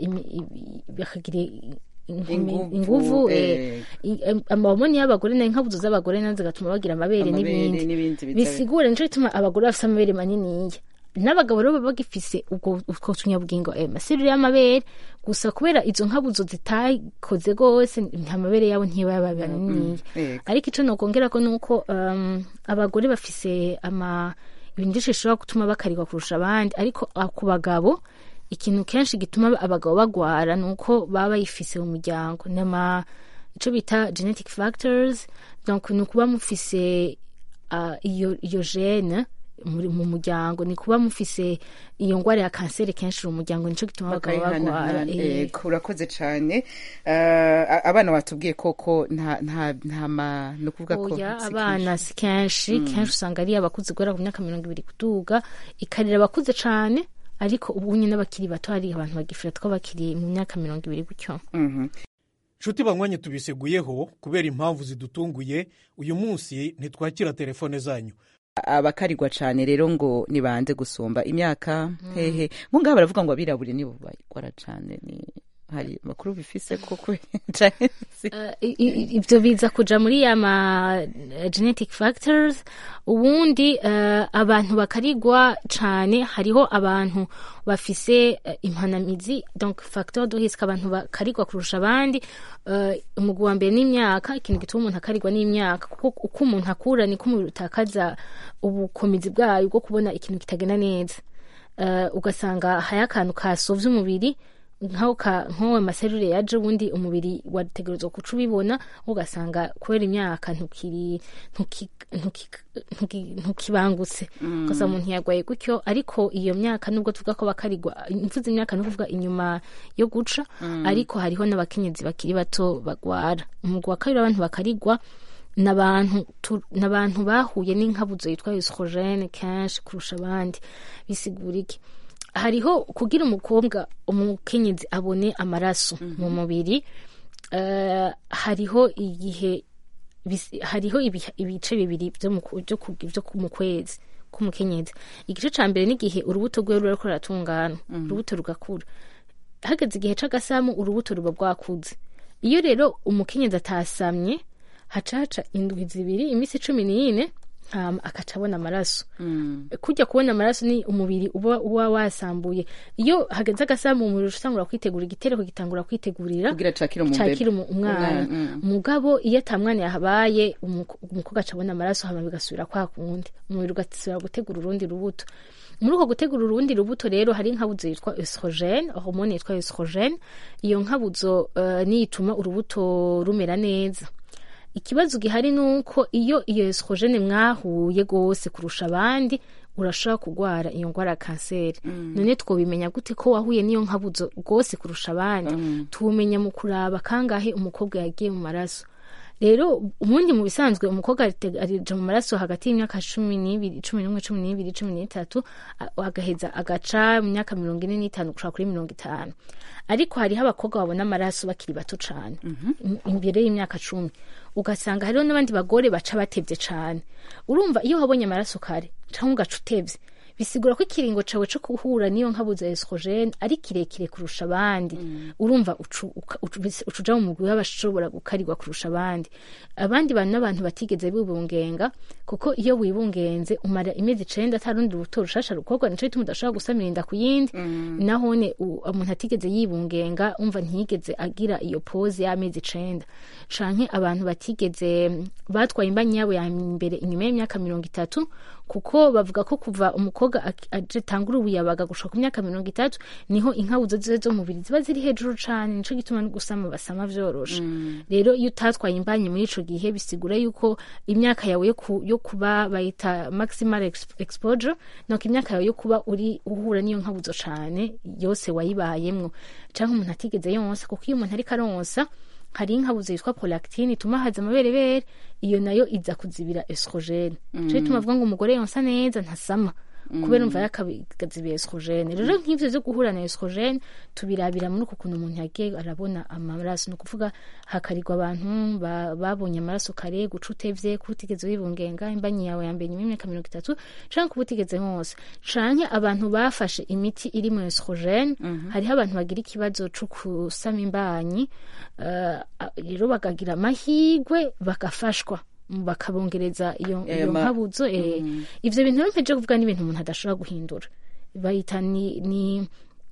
inguvu amahormone y'abagore na inkabuzo z'abagore nazo gatuma bagira amabere n'ibindi bisigura nico bituma abagore bafise amabere maniniya n'abagabo rero baba bagifise ubwo tunyabugingo amaserire y'amabere gusa kubera izo nkabuzo zitakoze gose nta mabere yabo ntibaba banini ariko ico nokongera ko nuko abagore bafise ibintu byinshi bishobora gutuma bakarirwa kurusha abandi ariko ku bagabo ikintu kenshi gituma abagabo bagwara nuko baba bayifise mu muryango ico bita genetic factors donc ni kuba mufise iyo gene mu muryango ni kuba mufise iyo ngwara ya kanseri kenshi mu muryango nico gituma abagabo bagwara. Urakoze cyane. Abana batubwiye koko nta no kuvuga ko abana si kenshi usanga ari abakuze guhera ku myaka 20 kuduga ikarira abakuze cyane ariko ubu nyine n'abakiri bato hari abantu bagifira two bakiri mu myaka 20 gutyo. Nshuti banywanye tubiseguyeho kubera impamvu zidutunguye uyu munsi ntitwakira telefone zanyu. Abakarirwa cyane rero ngo nibanze gusumba imyaka hehe ngo ngaho baravuga ngo abirabure nibo bakora cyane ni hari makuru bifise koko ibyo biza kuja muri ya genetic factors ubundi abantu bakarigwa cyane hariho abantu bafise impanamizi donc facteur de risque abantu bakarigwa kurusha abandi umugwi wa mbere n'imyaka ikintu gituma umuntu akarigwa n'imyaka kuko uko umuntu akura niko umubiri utakaza ubukomizi bwayo bwo kubona ikintu kitagenda neza ugasanga hari akantu kasovye umubiri nk'aho amaserure yaje ubundi umubiri wategerezwa kuca ubibona ugasanga kubera imyaka ntukibangutse gusa umuntu yagwaye gutyo ariko iyo myaka nubwo tuvuga ko bakarigwa imvuze imyaka no kuvuga inyuma yo guca ariko hariho n'abakenyezi bakiri bato bagwara umugwi wa kabiri abantu bakarigwa n'abantu bahuye n'inkabuzo yitwa estrogene kenshi kurusha abandi bisigura iki hariho kugira umukenyezi abone amaraso mu mubiri hariho ibice bibiri byo mu kwezi k'umukenyezi. Igice ca mbere n'igihe urubuto rwe ruriko ruratungana urubuto rugakura hageze igihe c'agasamu urubuto ruba rwakuze. Iyo rero umukenyezi atasamye hacaca indwi zibiri imisi 14 akaca abona amaraso. Kujya kubona amaraso ni umubiri uba wasambuye. Iyo hageze agasamu umubiri usangura kwitegura igitereko gitangura kwitegurira kugira cakira umwana. Mugabo iyo atamwana yahabaye umukobwa acabona amaraso hama bigasubira kwa kundi umubiri ugasubira gutegura urundi rubuto. Muri uko gutegura urundi rubuto rero hari inkabuzo yitwa estrogene, hormone yitwa estrogene. Iyo nkabuzo nituma urubuto rumera neza. Ikibazo gihari nuko iyo estrogene mwahuye gose kurusha abandi urashaka kugwara iyo ngwara kanseri. None twobimenya gute ko wahuye niyo nkabuzo gose kurusha abandi? Tumenya mu kuraba kangahe umukobwa yagiye mu maraso. Rero umundi mu bisanzwe umukobwa arija mu maraso hagati y'imyaka 12, 11, 12, 13 agaheza agaca mu myaka 45 gushaka kuri 50. Ariko hariho abakobwa babona amaraso bakiri bato cyane imbere y'imyaka 10 ugasanga hariho n'abandi bagore baca batevye cyane. Urumva iyo wabonye amaraso kare cyangwa ugaca utevye bisigura ko ikiringo cawe cyo kuhura niyo nkabuza estrogene ari kirekire kurusha abandi. Urumva ucuja mu mugwi w'abashobora gukarirwa kurusha abandi. Abandi bantu batigeze bibungenga kuko iyo wibungenze umara imezi 9 atarundi rubuto rushasha rukorwa nico bituma udashobora gusamirinda ku yindi. Nahone umuntu atigeze yibungenga umva ntiyigeze agira iyo pause y'amezi 9 canke abantu batigeze batwaye imbanyi yabo ya mbere inyuma y'imyaka 30 kuko bavuga ko kuva umukobwa aje tangura ubuyabaga gushaka ku myaka 30 niho inkabuzo zo mubiri ziba ziri hejuru cane nico gituma gusama basama vyorosha. Rero iyo utatwaye imbanyi muri ico gihe bisigura yuko imyaka yawe yo kuba bayita maximal exposure no imyaka yawe yo kuba uri uhura niyo nkabuzo cane yose wayibayemwo canke umuntu atigeze yonsa kuko iyo umuntu ari karonsa hari inkabuzo yitwa prolactine ituma haza amaberebere iyo nayo iza kuzibira estrogene. Cyo ituma avuga ngo umugore yonsa neza ntasama kubera umva yakabigazibiye estrogene. Rero nk'ivyo zo guhura na estrogene tubirabira muri uko kuntu umuntu yagiye arabona amaraso no kuvuga hakarirwa abantu babonye amaraso kare guca utevye kutigeze wibungenga imbanyi yawe ya mbere y'imyaka 30 canke kubutigeze hose canke abantu bafashe imiti iri mu estrogene. Hariho abantu bagira ikibazo cyo kusama imbanyi rero bakagira amahigwe bagafashwa bakabongereza iyo nkabuzo. Ivyo bintu mpeje kuvuga n'ibintu umuntu adashobora guhindura bayita ni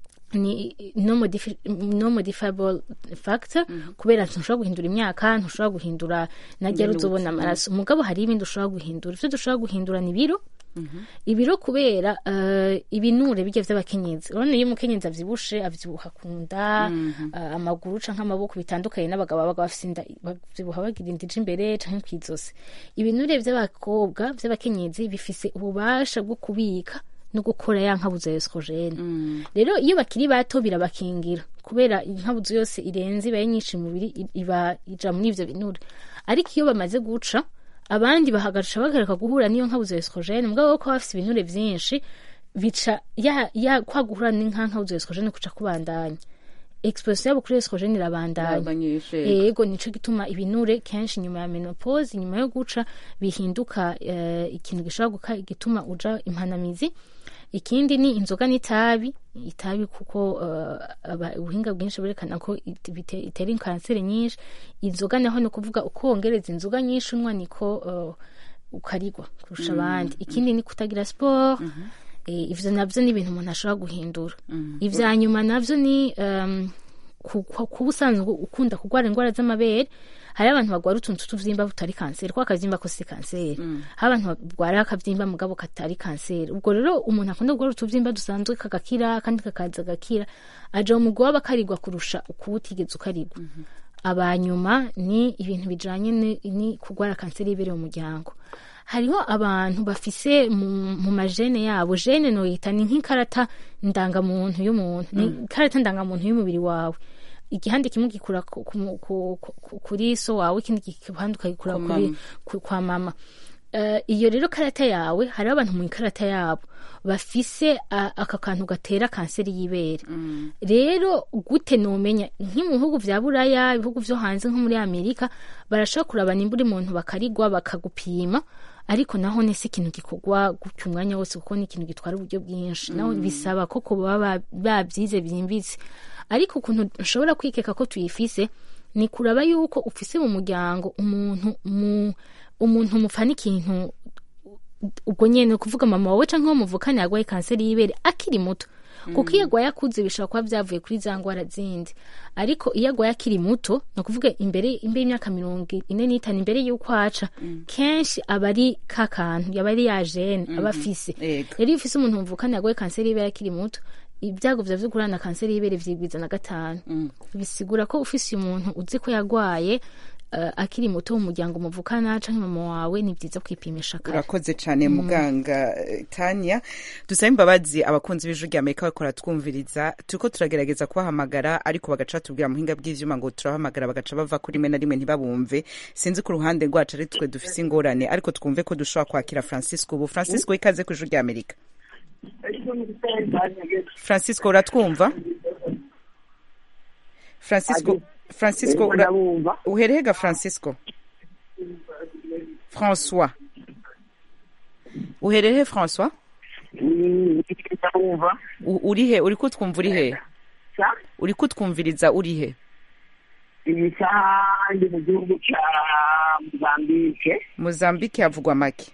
no modifiable factor kubera ntushobora guhindura imyaka, ntushobora guhindura najya ruzobona amaraso. Mugabo hari ibindi ushobora guhindura. Ivyo dushobora guhindura ni ibiro kubera ibinure bijya vy'abakenyezi. Urabona iyo umukenyezi avyibushe avyibuha kunda amaguru canke amaboko bitandukanye, n'abagabo babaga bafise inda bavyibuha bagira indije imbere canke kw'izosi. Ibinure vy'abakobwa vy'abakenyezi bifise ububasha bwo kubika no gukora ya nkabuzo ya estrogene. Rero iyo bakiri bato birabakingira kubera inkabuzo yose irenze ibaye nyinshi mu mubiri iba ija muri ivyo binure. Ariko iyo bamaze guca abandi bahagarisha bagareka guhura niyo nkabuzo ya estrogene, mugabo ko bafise ibinure vyinshi bica ya kwa guhura n'inkabuzo ya estrogene kuca kubandanya. Exposition yabo kuri estrogene irabandanya. Yego nico gituma ibinure kenshi nyuma ya menopause, nyuma yo guca bihinduka ikintu gishobora gituma uja impanamizi. Ikindi ni inzoga n'itabi kuko ubuhinga bwinshi burekana ko itera kanseri nyinshi. Inzoga naho no kuvuga uko wongereza inzoga nyinshi unwa niko ukarigwa kurusha abandi. Ikindi ni kutagira sport. Ivyo navyo ni ibintu umuntu ashobora guhindura. Ivya nyuma navyo ni kubusanzwe ukunda kugwara ingwara z'amabere. Hari abantu bagwara utuntu tuvyimba butari kanseri, kwa kavyimba ko si kanseri. Hari abantu bagwara akavyimba mugabo katari kanseri. Ubwo rero umuntu akunda kugwara utuvyimba dusanzwe kagakira kandi kakaza gakira, aja mu gwa bakarigwa kurusha ukutigeze ukarigwa. Abanyuma ni ibintu bijanye ni kugwara kanseri y'ibere mu muryango. Hariho abantu bafise mu majene yabo, jene no yita ni nk'ikarata ndangamuntu y'umuntu, ni karata ndangamuntu y'umubiri wawe. Igihande kimwe gikura kuri so wawe, ikindi gihande ukagikura kwa mama. Iyo rero karata yawe, hari abantu mu karata yabo bafise aka kantu gatera kanseri y'ibere. Rero gute nomenya nk'imu bihugu vya Buraya, ibihugu vyo hanze nko muri Amerika, barashaka kurabana imburi muntu bakarigwa bakagupima. Ariko naho nese ikintu gikogwa gutyo umwanya wose kuko ni ikintu gitwara uburyo bwinshi. Naho bisaba ko baba babyize byimbitse. Ariko ukuntu nshobora kwikeka ko tuyifise ni kuraba yuko ufise mu muryango umuntu mufana ikintu ubwo nyene kuvuga mama wawe canke muvukana yagwaye kanseri y'ibere akiri muto. Kuko iyo agwaye akuze bishobora kuba vyavuye kuri za ngwara zindi. Ariko iyo agwaye akiri muto no kuvuga imbere y'imyaka 45 imbere y'uko aca, kenshi abari kakantu yabari ya gene abafise. Rero iyo ufise umuntu muvukana yagwaye kanseri y'ibere akiri muto, ibyago vyo kurana kanseri y'ibere vyigwiza na 5. Bisigura ko ufise umuntu uzi ko yagwaye akiri muto mu muryango muvukana canke mama wawe, ni byiza kwipimisha kare. Urakoze cyane muganga Tanya. Dusaba imbabazi abakunzi b'Ijwi ry'Amerika bakora twumviriza, turiko turagerageza kubahamagara ariko bagaca tubwira muhinga bw'ivyuma ngo turahamagara bagaca bava kuri mwe na rimwe ntibabumve. Sinzi ku ruhande rwacu ari twe dufise ingorane, ariko twumve ko dushobora kwakira Francisco. Ubu Francisco, ikaze ku Ijwi ry'Amerika. Francisco uratwumva? Francisco uherehega Francisco? François uherehe François? Urihe? Uri kutwumva urihe? Uri kutwumviriza urihe? Ibisahandi mu gihugu ca Mozambique. Mozambique havugwa make?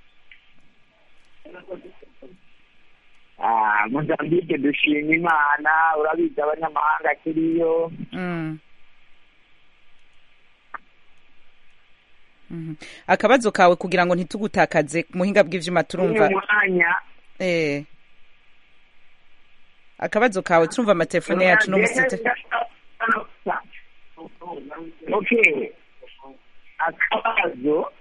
Mozambique dushima Imana, urabizi abanyamahanga kiriyo. Akabazo kawe kugira ngo ntitugutakaze muhinga bw'ivyuma turumva. Akabazo kawe turumva amatelefone yacu no musite. Okay. Akabazo.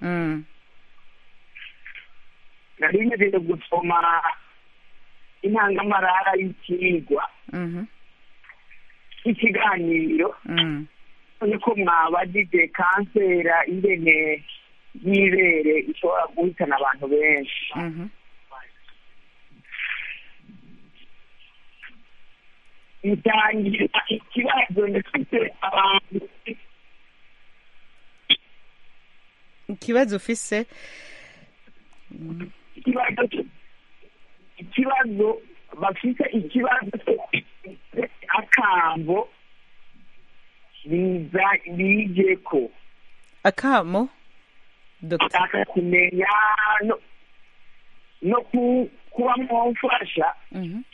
Nari ngiye gusoma intangamarara y'ikigwa. Ikiganiro. Niko mwabajije kansera ingene y'ibere ishobora guhitana abantu benshi. Itangira ikibazo ndetse abantu. Ikibazo ufise? Ikibazo bafise ikibazo akambo bijeko. Akamo? Dr. kumenya no kuba mwofasha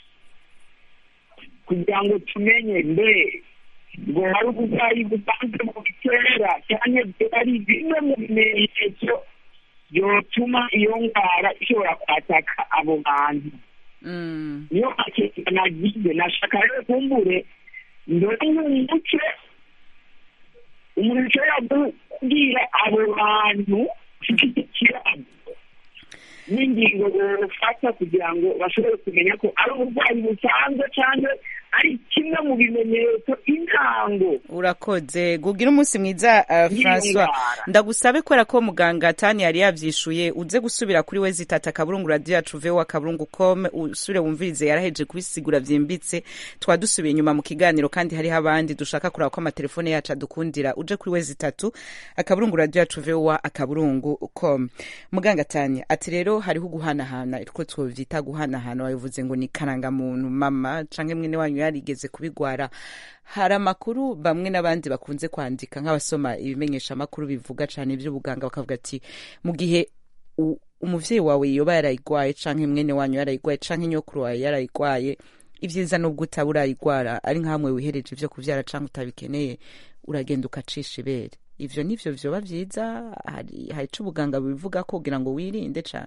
kugira ngo tumenye mbe ngo hari uburwayi busanzwe mu bitera cyane ari bimwe mu bimenyetso byotuma iyo ndwara ishobora kwataka abo bantu. niyo makeke nagize nashaka rero kumbure ndore n'umuco umuntu ushobora kubwira abo bantu ufite ikibazo n'ingingo bafata kugira ngo bashobore kumenya ko ari uburwayi busanzwe cyangwa ari kimwe mu bimenyetso intango. Urakoze gugira umunsi mwiza François, ndagusabe kubera ko muganga Tani yari yavyishuye uze gusubira kuri we zitata kaburungu radio yacu vewa kaburungu.com usubire wumvirize yaraheje kubisigura vyimbitse twadusubiye inyuma mu kiganiro kandi hari abandi dushaka kuraba ko amatelefone yacu adukundira uje kuri we zitatu akaburungu radio yacu vewa kaburungu.com. Muganga Tani ati rero hariho guhanahana itwo twovyita guhanahana wavuze ngo ni karanga muntu mama canke mwene wanyu yarigeze kubigwara. Hari amakuru bamwe n'abandi bakunze kwandika nk'abasoma ibimenyesha amakuru bivuga cyane iby'ubuganga bakavuga ati mu gihe umuvyeyi wawe yoba yarayigwaye canke mwene wanyu yarayigwaye canke nyokuru wawe yarayigwaye ivyiza nubwo utaburayigwara ari nkamwe wihereje ivyo kuvyara canke utabikeneye uragenda ukacisha ibere. Ivyo nivyo vyoba vyiza hari ico ubuganga bivuga ko kugira ngo wirinde cane.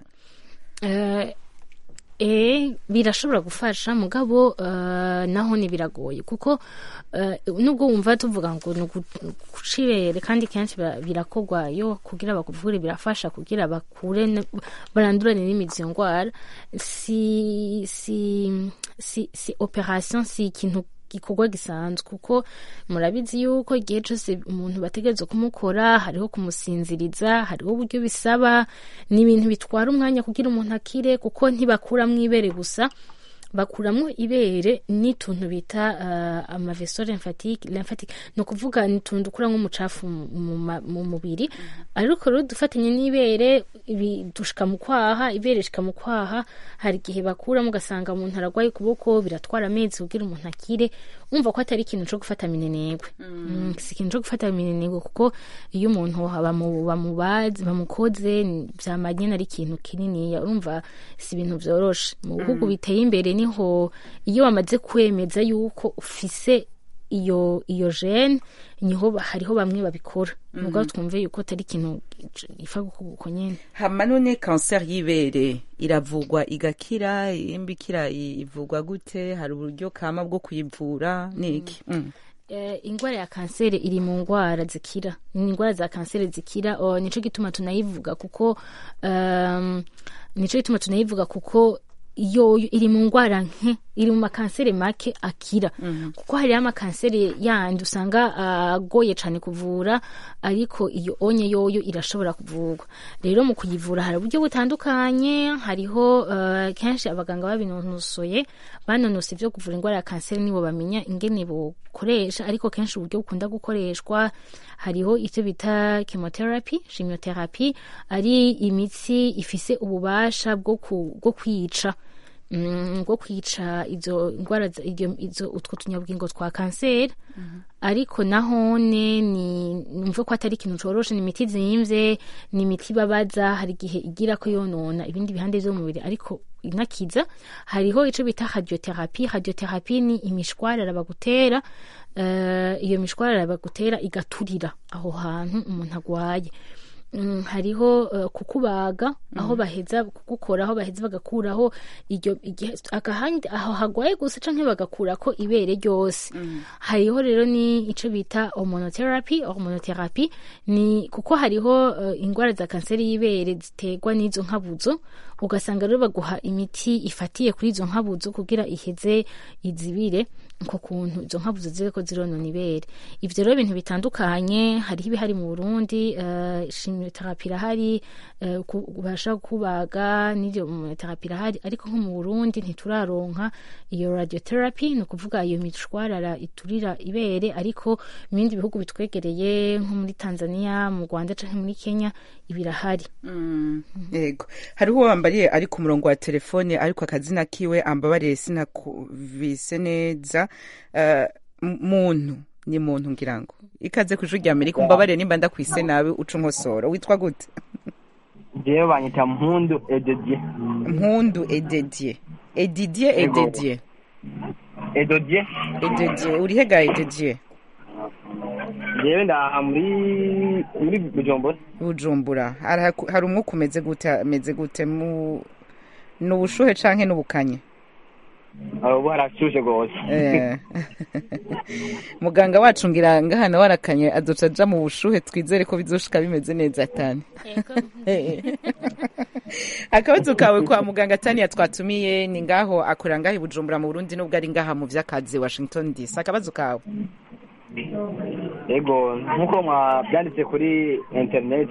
Birashobora gufasha mugabo naho ni biragoye kuko nubwo wumva tuvuga ngo nugucibere kandi kenshi birakogwa yo kugira bakuvure birafasha kugira bakure barandurane n'imizi ngwara si operation si ikintu gikorwa gisanzwe kuko murabizi yuko igihe cyose umuntu bategereza kumukora hariho kumusinziriza hariho uburyo bisaba ni ibintu bitwara umwanya kugira umuntu akire kuko ntibakuramwo ibere gusa bakuramwo ibere n'ituntu bita amaveso lymphatique no kuvuga nituntu kuramwo umucafu mu mubiri ariko rero dufatanye n'ibere dushika mu kwaha ibere shika mu kwaha hari gihe bakuramo ugasanga umuntu aragwaye kuboko biratwara amezi kugira umuntu akire umva ko atari ikintu cyo gufata minenegwe si ikintu cyo gufata minenegwe kuko iyo umuntu bamubazi bamukoze byamanye ari ikintu kinini urumva si ibintu byoroshe mu bihugu biteye imbere niho iyo bamaze kwemeza yuko ufise iyo gene niho hariho bamwe babikora nubwo twumve yuko atari ikintu ifa guko nyene. Hama none cancer y'ibere iravugwa igakira imbikira ivugwa gute hari uburyo kama bwo kuyivura niki? Ingwara ya kanseri iri mu ngwara zikira ni ingwara za kanseri zikira nico gituma tunayivuga kuko iyo iri mu ngwara nke iri mu makanseri make akira kuko hari amakanseri yandi usanga agoye cyane kuvura ariko iyo onye yoyo irashobora kuvurwa. Rero mu kuyivura hari uburyo butandukanye hariho kenshi abaganga babinonosoye banonose ibyo kuvura ingwara ya kanseri nibo bamenya ingene bukoresha ariko kenshi uburyo bukunda gukoreshwa hariho icyo bita chemotherapy ari imitsi ifise ububasha bwo kwica ngo kwica izo ngwara izo utwo tunyabwingo twa kanseri ariko nahone numva ko atari ikintu coroshe ni imiti zimvye ni imiti babaza hari gihe igira ko yonona ibindi bihande byo mu mubiri ariko inakiza. Hariho ico bita radiotherapy ni imishwarara bagutera iyo mishwarara bagutera igaturira aho hantu umuntu agwaye. Hariho kukubaga aho baheza kugukora aho baheza bagakuraho iryo agahandi aho hagwaye gusa canke bagakurako ibere ryose. Hariho rero ni ico bita hormonotherapy ni kuko hariho ingwara za kanseri y'ibere ziterwa n'izo nkabuzo ugasanga rero baguha imiti ifatiye kuri izo nkabuzo kugira iheze izibire nko kuntu izo nkabuzo zireko zironona ibere. Ivyo rero ibintu bitandukanye hariho ibihari mu Burundi chimiothérapie irahari ubasha kubaga n'ibyo chimiothérapie irahari ariko nko mu Burundi ntituraronka iyo radiotherapy no kuvuga iyo mishwarara iturira ibere ariko mu bindi bihugu bitwegereye nko muri Tanzania mu Rwanda canke muri Kenya ibirahari. Yego hariho wambariye ari ku murongo wa telefone ariko akazina kiwe ambabariye sinakuvise neza muntu ni muntu ngirango ikaze kujurya Amerika umbabariye nimba ndakwise nawe uca nkosoro witwa gute? Jewe banyita Mpundu Ededie. Mpundu Ededie. Edidie. Edodie. Uri hega Edodie? Jewe ndaha muri Bujumbura. Hari umwuka umeze gute mu n'ubushuhe canke n'ubukanye? Ubu harashushe gose. Muganga wacu ngira ngahana warakanye azoca aja mu bushuhe, twizere ko bizoshika bimeze neza cyane. Akabazo kawe kwa muganga Tania twatumiye ni ngaho akora ngaho Bujumbura mu Burundi nubwo ari ngaha mu vy'akazi Washington DC. Akabazo kawe? Ego nkuko mwabyanditse kuri internet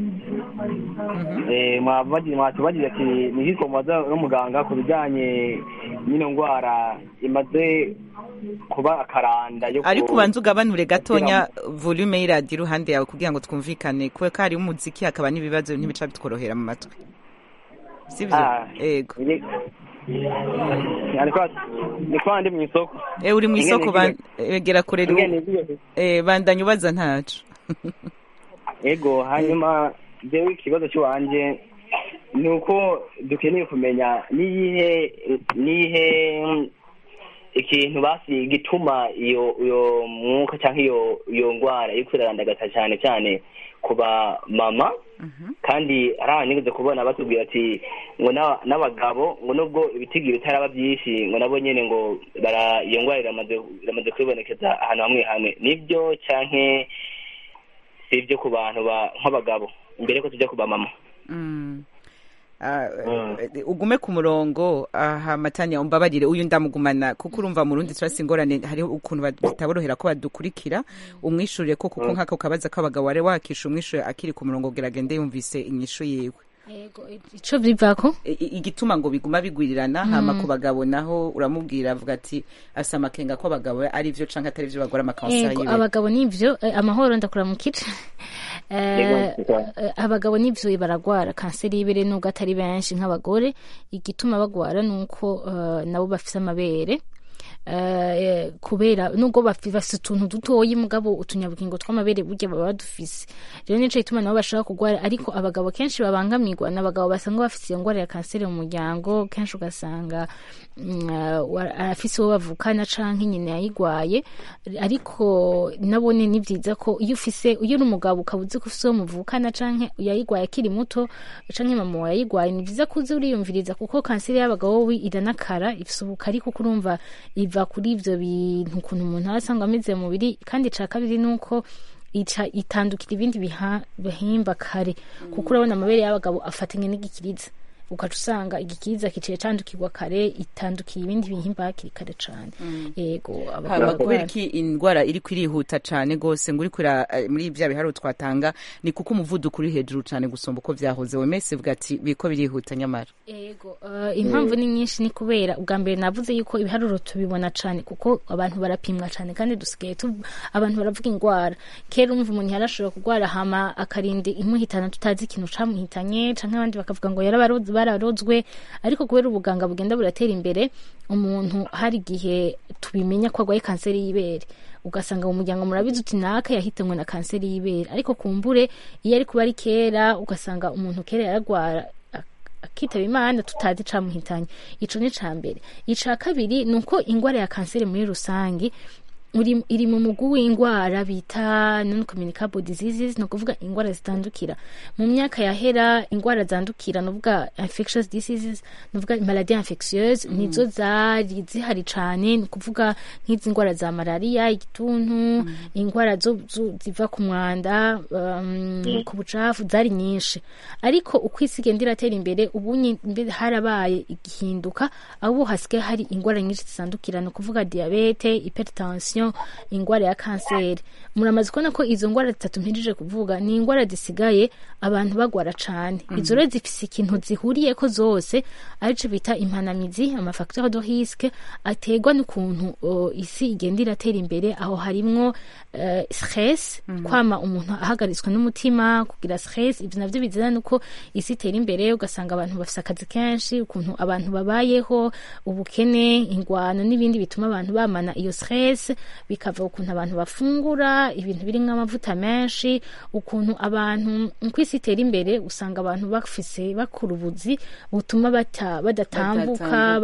mwatubagije ati nigiko mwaza n'umuganga ku bijanye n'ino ngwara imaze kuba akaranda yo ariko ubanza ugabanure gatonya volume y'iradiyo iruhande yawe kugira ngo twumvikane kuko hari umuziki hakaba n'ibibazo ntibica bitworohera mu matwi sivyo? Ego niko ndi mu isoko. Uri mu isoko begera kure bandanya ubaza ntacu. Ego hanyuma jewe ikibazo cy'uwanje ni uko dukeneye kumenya nihe ikintu basi gituma iyo mwuka cyangwa iyo ngwara iri kwirandagata cyane cyane kuba mama. Kandi aranyigeze kubona batubwira ati ngo n'abagabo ngo nubwo ibitigiri bitaraba byinshi ngo nabo nyene ngo iyo ngwara iramaze kwibonekeza ahantu hamwe nibyo canke sivyo ku bantu nk'abagabo mbere ko tujya kuba mama? Ugume ku murongo Matanya umbabarire uyu ndamugumana kuko urumva mu Rundi turasi ingorane hari ukuntu bitaborohera ko badukurikira umwishurire ko kuko nkako kabaza k'abagabo ware wakisha umwishure akiri ku murongo geragende yumvise inyishu yiwe. Yego ico bivako igituma ngo biguma bigwirirana hama ku bagabo naho uramubwira avuga ati asama kenga ko abagabo ari byo canka atari byo bagora amakansa yiwe. Abagabo nivyo amahoro ndakura mu kice abagabo nivyo baragwara kanseri y'ibere nubwo atari benshi nk'abagore. Igituma bagwara nuko nabo bafise amabere kubera nubwo bafise utuntu dutoyi mugabo utunyabugingo tw'amabere burya baba dufise. Rero nico ituma nabo bashaka kugwara, ariko abagabo kenshi babangamirwa n'abagabo basanga bafise iyo ngwara ya kanseri mu muryango. Kenshi ugasanga arafise uwo bavukana canke nyine yayigwaye, ariko nabone ni vyiza ko iyo uri umugabo ukabuze ko ufise uwo muvukana canke yayigwaye akiri muto canke mama wawe yayigwaye, ni vyiza kuza uriyumviriza kuko kanseri y'abagabo iranakara ifise ubukari kuko urumva iva kuri ivyo bintu ukuntu umuntu asanga ameze mu mubiri. Kandi ca kabiri nuko itandukira ibindi bihimba kare kuko urabona amabere y'abagabo afatanye n'igikiriza ukaca usanga igikiriza kiciye candukirwa kare itandukiye ibindi bihimba hakiri kare cane. Yego kubera iki indwara iri kwirihuta cane gose ngo uri muri bya biharo twatanga ni kuko umuvuduko uri hejuru cane gusomba uko vyahoze wemese vuga ati biko birihuta nyamara. Yego impamvu ni nyinshi, ni kubera ubwa mbere navuze yuko ibiharuro tubibona cane kuko abantu barapimwa cane kandi dusigaye abantu baravuga ingwara. Kera umva umuntu yarashobora kugwara hama akarindi imuhitana tutazi ikintu camuhitanye canke abandi bakavuga ngo bararozwe, ariko kubera ubuganga bugenda buratera imbere umuntu hari igihe tubimenya ko agwaye kanseri y'ibere, ugasanga mu muryango murabizi uti naka yahitanwe na kanseri y'ibere, ariko kumbure iyo ari kuba ari kera ugasanga umuntu kera yaragwara akitaba Imana tutazi camuhitanye. Ico ni ca mbere. Ica kabiri nuko ingwara ya kanseri muri rusangi iri mu mugwi w'ingwara bita non communicable diseases, no kuvuga ingwara zitandukira. Mu myaka yahera ingwara zandukira no kuvuga infectious diseases, no kuvuga maladie infectieuse nizo zari zihari cane, no kuvuga nk'izi ngwara za malaria, igituntu, ingwara ziva ku mwanda, ku bucafu zari nyinshi. Ariko uko isi igenda iratera imbere ubu harabaye igihinduka, abo hasigaye hari ingwara nyinshi zitandukira, no kuvuga diabete, hypertension, ingwara ya kanseri. Muramaze kubona ko izo ngwara zitatu mpirije kuvuga ni ingwara zisigaye abantu bagwara cane. Izo rero zifise ikintu zihuriye ko zose arico bita impanamizi, amafacteur de risque ategwa n'ukuntu isi igenda iratera imbere. Aho harimwo stress, kwama umuntu ahagaritswe n'umutima, kugira stress. Ivyo navyo bizana nuko isi itera imbere, ugasanga abantu bafise akazi kenshi, ukuntu abantu babayeho, ubukene, ingwano n'ibindi bituma abantu bamana iyo stress. bikava ukuntu abantu bafungura ibintu birimwo amavuta menshi, ukuntu abantu kw'isi itera imbere usanga abantu bakura ubuzi butuma badatambuka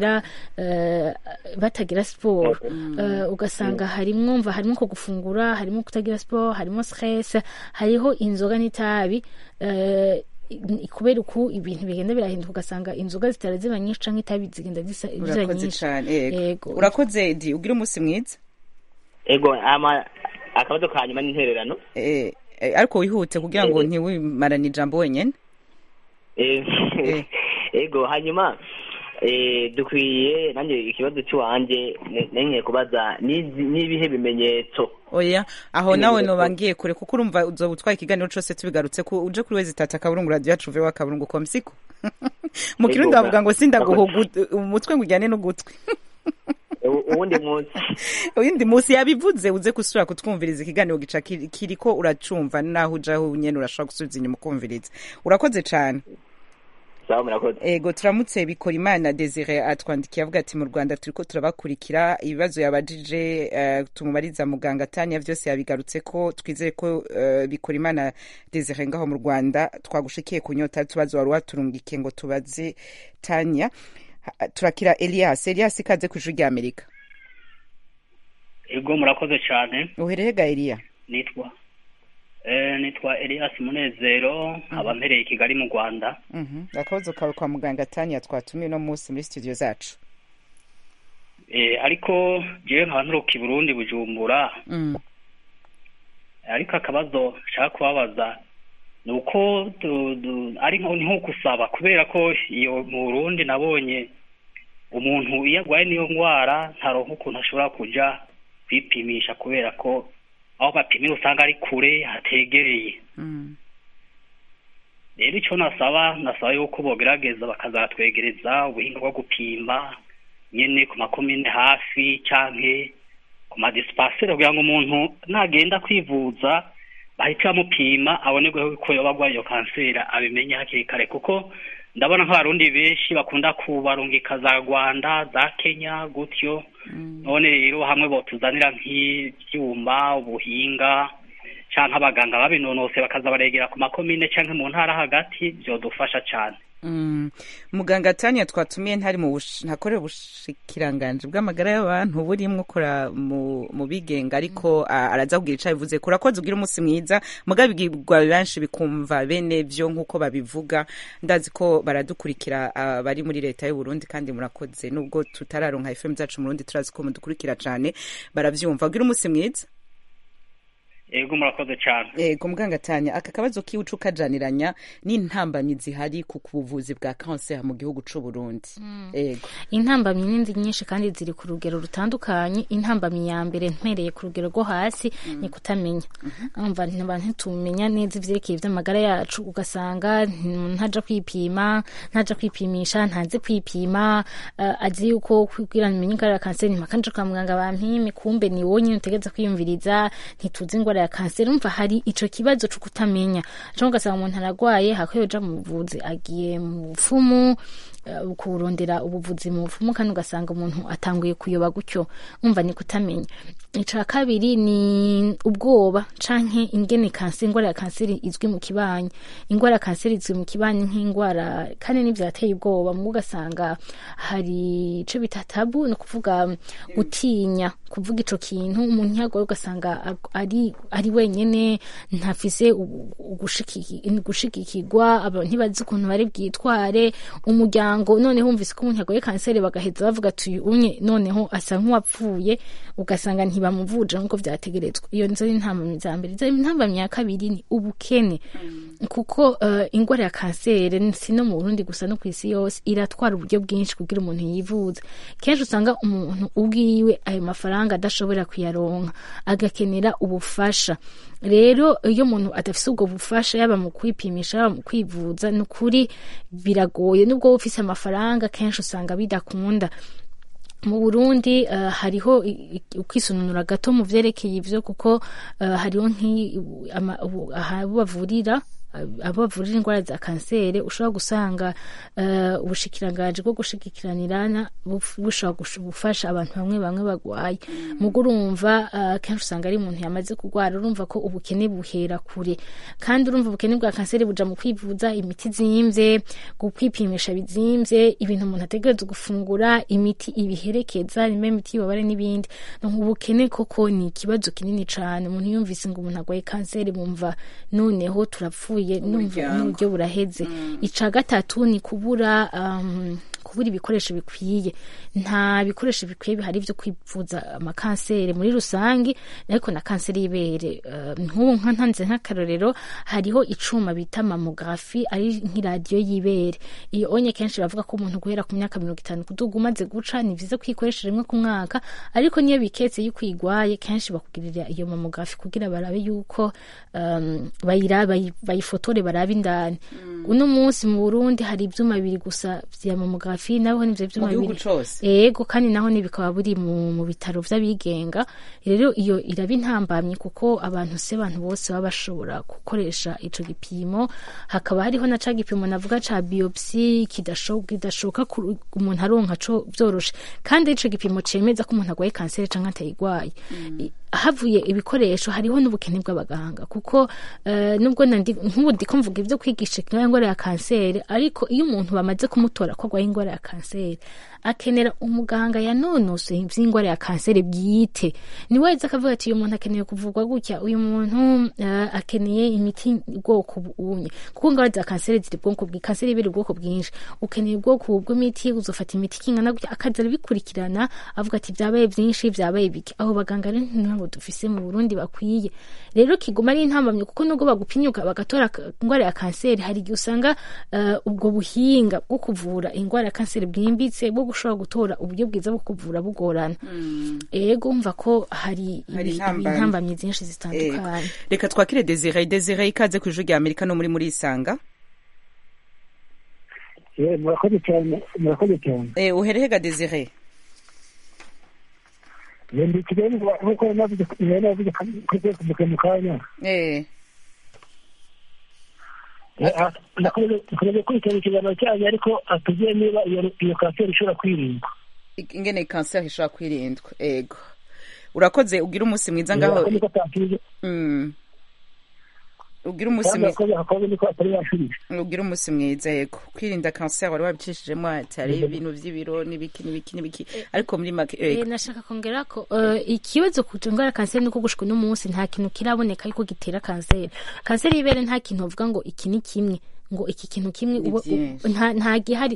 batagira siporo. Ugasanga harimo ko gufungura, harimo kutagira siporo, harimo stress, hariho inzoga n'itabi, kubera uko ibintu bigenda birahinduka ugasanga inzoga zitara ziba nyinshi canke itabi zigenda ziba nyinshi. Yego urakoze Edi, ugira umunsi mwiza. Ego akabazo ka nyuma n'intererano ariko wihute kugira ngo ntiwimarane ijambo wenyene. Ego hanyuma dukwiye nanjye ikibazo cy'uwanje nenye kubaza n'ibihe bimenyetso. Oya aho nawe nobangiye kure kuko urumva uzoba utwaye ikiganiro cose tubigarutse ko uje kuri wezi tata kaburungu radio yacu vewa kaburungu komsiko mu kirundi bavuga ngo sindaguhoga umutwe ngo ujyane n'ugutwi. Uwundi munsi yabivuze uze kusura kutwumviriza ikiganiro gica kiriko uracumva naho ujaho nyene urashaka gusubiza inyuma ukumviriza. Urakoze cane. Ego turamutse bikora Imana Desire atwandikiye avuga ati mu Rwanda turiko turabakurikira ibibazo yabajije tumubariza muganga Tanya vyose yabigarutse ko twizeye ko bikora Imana Desire ngaho mu Rwanda twagushikiye kunyota tubazo wari waturungike ngo tubaze Tanya. Turakira Elias ikaze ku ijwi rya Amerika. Ego murakoze cyane. Uherehega Elia? Nitwa Elias Munezero, abampereye Kigali mu Rwanda. Akabazo kawe kwa muganga Tanya twatumiye no munsi muri studio zacu. Ariko jewe nkabanturuka i Burundi Bujumbura. Ariko akabazo nshaka kubabaza nuko ari nko kusaba kubera ko iyo mu Burundi nabonye umuntu iyo agwaye niyo ngwara ntaronka ukuntu ashobora kuja kwipimisha kubera ko aho bapimira usanga ari kure hategereye. Rero icyo nasaba yuko bogerageza bakazatwegereza ubuhinga bwo gupima nyene ku makomine hafi canke ku madispenseri kugira ngo umuntu nagenda kwivuza bahita bamupima abonerwe ko yoba agwaye iyo kanseri abimenye hakiri kare, kuko ndabona nk'abarundi benshi bakunda kubarungika za Rwanda za Kenya gutyo. None rero hamwe botuzanira nk'ivyuma ubuhinga canke abaganga babinonose bakaza baregera ku makomine canke mu ntara hagati byodufasha cane. Muganga Tanya twatumiye ntari ntakorera ubushikiranganje bw'amagara y'abantu burimwe ukora mu bigenga, ariko araza kugira ico bivuze. Kurakoze ugira umunsi mwiza mugabigirwa benshi bikumva bene vyo nkuko babivuga. Ndazi ko baradukurikira bari muri leta y'u Burundi kandi murakoze, nubwo tutararonka FM zacu mu Burundi turazi ko mudukurikira cane baravyumva. Ugira umunsi mwiza. Ego murakoze cyane. Ego muganga Tanya aka kabazo kiwucu kajaniranya n'intambamyi zihari ku buvuzi bwa cancer mu gihugu c'u Burundi. Ego intambamyi n'indi nyinshi kandi ziri ku rugero rutandukanye. Intambamyi ya mbere ntwereye ku rugero rwo hasi ni kutamenya. Umva abantu tumenya neza ivyerekeye vy'amagara yacu, ugasanga ntaja kwipimisha ntanze kwipima, azi yuko kugira menye ingwara ya cancer ntimakanje kwa muganga bampime, kumbe ni wonyine utegeza kwiyumviriza ntituzi ingwara ya kanseri. Umva hari ico kibazo cyo kutamenya, cyo ugasanga umuntu aragwaye hakoyoja mu buvuzi agiye mu bupfumu kurondera ubuvuzi mu bupfumu, kandi ugasanga umuntu atanguye kuyoba gutyo. Umva ni kutamenya. Ica kabiri ni ubwoba canke ingene kanseri, ingwara ya kanseri izwi mu kibanyi. Ingwara ya kanseri izwi mu kibanyi nk'ingwara kandi n'ivyo yateye ubwoba, mu ugasanga hari ico bita tabu, no kuvuga gutinya kuvuga ico kintu. Umuntu yagwaye ugasanga ari wenyene ntafise gushikikirwa, abantu ntibazi ukuntu bari bwitware. Umuryango noneho umvise ko umuntu yagwaye kanseri bagaheza bavuga ati unye noneho asa nk'uwapfuye, ugasanga ntibamuvuje nkuko vyategerezwa. Iyo nizo intambamyi za mbere. Intambamyi ya kabiri ni ubukene, kuko ingwara ya kanseri si no mu Burundi gusa no kw'isi yose iratwara uburyo bwinshi kugira umuntu yivuze. Kenshi usanga umuntu ubwiwe ayo mafaranga adashobora kuyaronka, agakenera ubufasha. Rero iyo umuntu adafise ubwo bufasha, yaba mu kwipimisha yaba mu kwivuza, n'ukuri biragoye. Nubwo ufise amafaranga kenshi usanga bidakunda. Mu Burundi hariho ukwisununura gato mu vyerekeye ivyo, kuko hariho bavurira abo bavurira indwara za kanseri ushobora gusanga ubushikiranganje bwo gushigikiranirana bushobora gufasha abantu bamwe bamwe bagwaye mugo urumva kenshi usanga ari umuntu yamaze kugwara urumva ko ubukene buhera kure kandi urumva ubukene bwa kanseri buja mu kwivuza imiti zimvye kwipimisha bizimvye ibintu umuntu ategerezwa gufungura imiti ibiherekeza rimwe imiti y'ubabare n'ibindi ubukene koko ni ikibazo kinini cane umuntu yumvise ngo umuntu agwaye kanseri bumva noneho turapfuye numva n'uburyo buraheze ica gatatu ni kubura ibikoresho bikwiye nta bikoresho bikwiye bihari byo kwivuza amakanseri muri rusangi ariko na kanseri y'ibere nk'ubu ntanze nk'akarorero hariho icuma bita mamografi ari nk'iradiyo y'ibere iyo onye kenshi bavuga ko umuntu guhera ku myaka 50 kuduga umaze guca ni vyiza kwikoresha rimwe ku mwaka ariko niyo biketse yuko igwaye kenshi bakugirira iyo mamografi kugira barabe yuko bayifotore barabe indani uno munsi mu Burundi hari ivyuma bibiri gusa vya mamografi naho nivyo vyuma bibiri yego kandi naho nibikaba buri mu bitaro vy'abigenga rero iyo iraba intambamye kuko abantu bose baba bashobora gukoresha ico gipimo hakaba hariho na ca gipimo navuga ca biopsy kidashoka umuntu aronka co vyoroshe kandi ico gipimo cemeza ko umuntu agwaye kanseri canke atayigwaye havuye ibikoresho hariho n'ubukene bw'abaganga kuko nubwo nk'ubu ndiko mvuga ivyo kwigisha indwara ya kanseri ariko iyo umuntu bamaze kumutora ko agwaye indwara ya kanseri akenera umuganga yanonosoye ivy'indwara ya kanseri bwite niwe aza akavuga ati uyu muntu akeneye kuvurwa gutya uyu muntu akeneye imiti ubwoko bunye kuko indwara za kanseri ziri bwoko kanseri biri ubwoko bwinshi ukeneye ubwoko bw'imiti uzofata imiti kingana gutya akaza bikurikirana avuga ati vyabaye vyinshi vyabaye biki aho baganga rero ntabwo dufise mu Burundi bakwiye rero kiguma ari intambamye kuko nubwo bagupinyuka bagatora indwara ya kanseri hari igihe usanga ubwo buhinga bwo kuvura indwara ya kanseri bwimbitse bwo gushobora gutora uburyo bwiza bwo kuvura bugorana ego umva ko hari intambamye zinshi zitandukanye reka twakire Desire ikaze ku ijwi rya Amerika no muri Isanga murakoze cyane uherehega Desire ndi kigali nkuko navuze mu kanya nakomeje kurikirana ikiganiro cyanyu ariko atubwiye niba iyo kanseri ishobora kwirindwa ingene kanseri ishobora kwirindwa ego urakoze ugira umunsi mwiza ngaho ugira umunsi mwiza yego kwirinda kanseri wari wabicishijemo atari ibintu by'ibiro n'ibiki ariko muri make nashaka kongera ko ikibazo ku ndwara kanseri nuko gushika no munsi nta kintu kiraboneka yuko gitera kanseri y'ibere nta kintu uvuga ngo iki ni kimwe ngo iki kintu kimwe nta gihari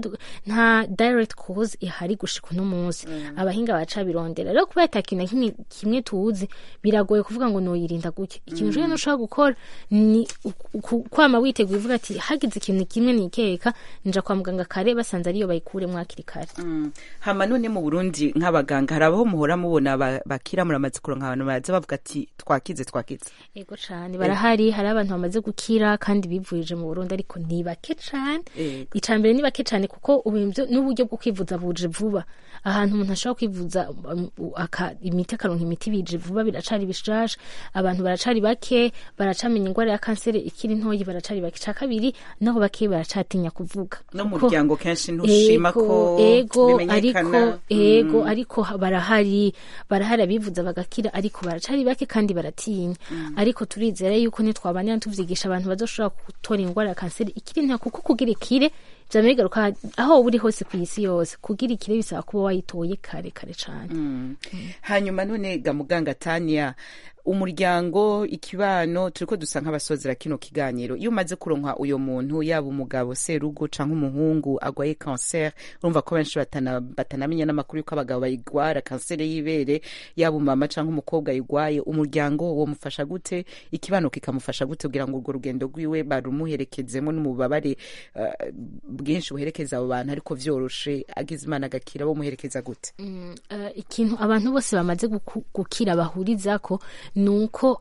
nta direct cause ihari gushika no munsi abahinga baca birondera rero kuba atakintu kimwe tuzi biragoye kuvuga ngo noyirinda gutya ikintu cyo no gukora ni kwama witeguye uvuga ati hagize ikintu kimwe nikeka nja kwa muganga kare basanze ariyo bayikure mwakiri kare hama none mu Burundi nk'abaganga harabaho muhora mubona bakira muramaze kuronka abantu baza bavuga ati twakize yego cyane barahari hari abantu bamaze gukira kandi bivurije mu Burundi ariko ni bake cyane icambere ni bake cyane kuko n'uburyo bwo kwivuza buje vuba ahantu umuntu ashobora kwivuza imiti akaronka imiti bije vuba biracari bishasha abantu baracari bake baracamenya indwara ya kanseri ikiri ntoyi baracari bake ca kabiri naho bake baracatinya kuvuga no mu muryango kenshi ntushima ko bimenyekana ariko barahari abivuza bagakira ariko baracari bake kandi baratinya ariko turizera yuko nitwabanira tuvyigisha abantu bazoshobora gutora indwara ya kanseri ikiri nta kuko kugira ikire jamwe garuka aho uri hose ku isi yose kugira ikire bisaba kuba wayitoye kare cyane hanyuma none ga muganga Tania umuryango ikibano turiko dusa nk'abasozera kino kiganiro iyo umaze kuronka uyo muntu yaba umugabo serugo canke umuhungu agwaye cancer urumva ko benshi batanamenya n'amakuru yuko abagabo bayigwara kanseri y'ibere yaba umama canke umukobwa yigwaye umuryango wo mufasha gute ikibano kikamufasha gute kugira ngo urwo rugendo rwiwe barumuherekezemo n'umubabare bwinshi buherekeza abo bantu ariko vyoroshe agize Imana agakira bo muherekeza gute ikintu abantu bose bamaze gukira bahurizako nuko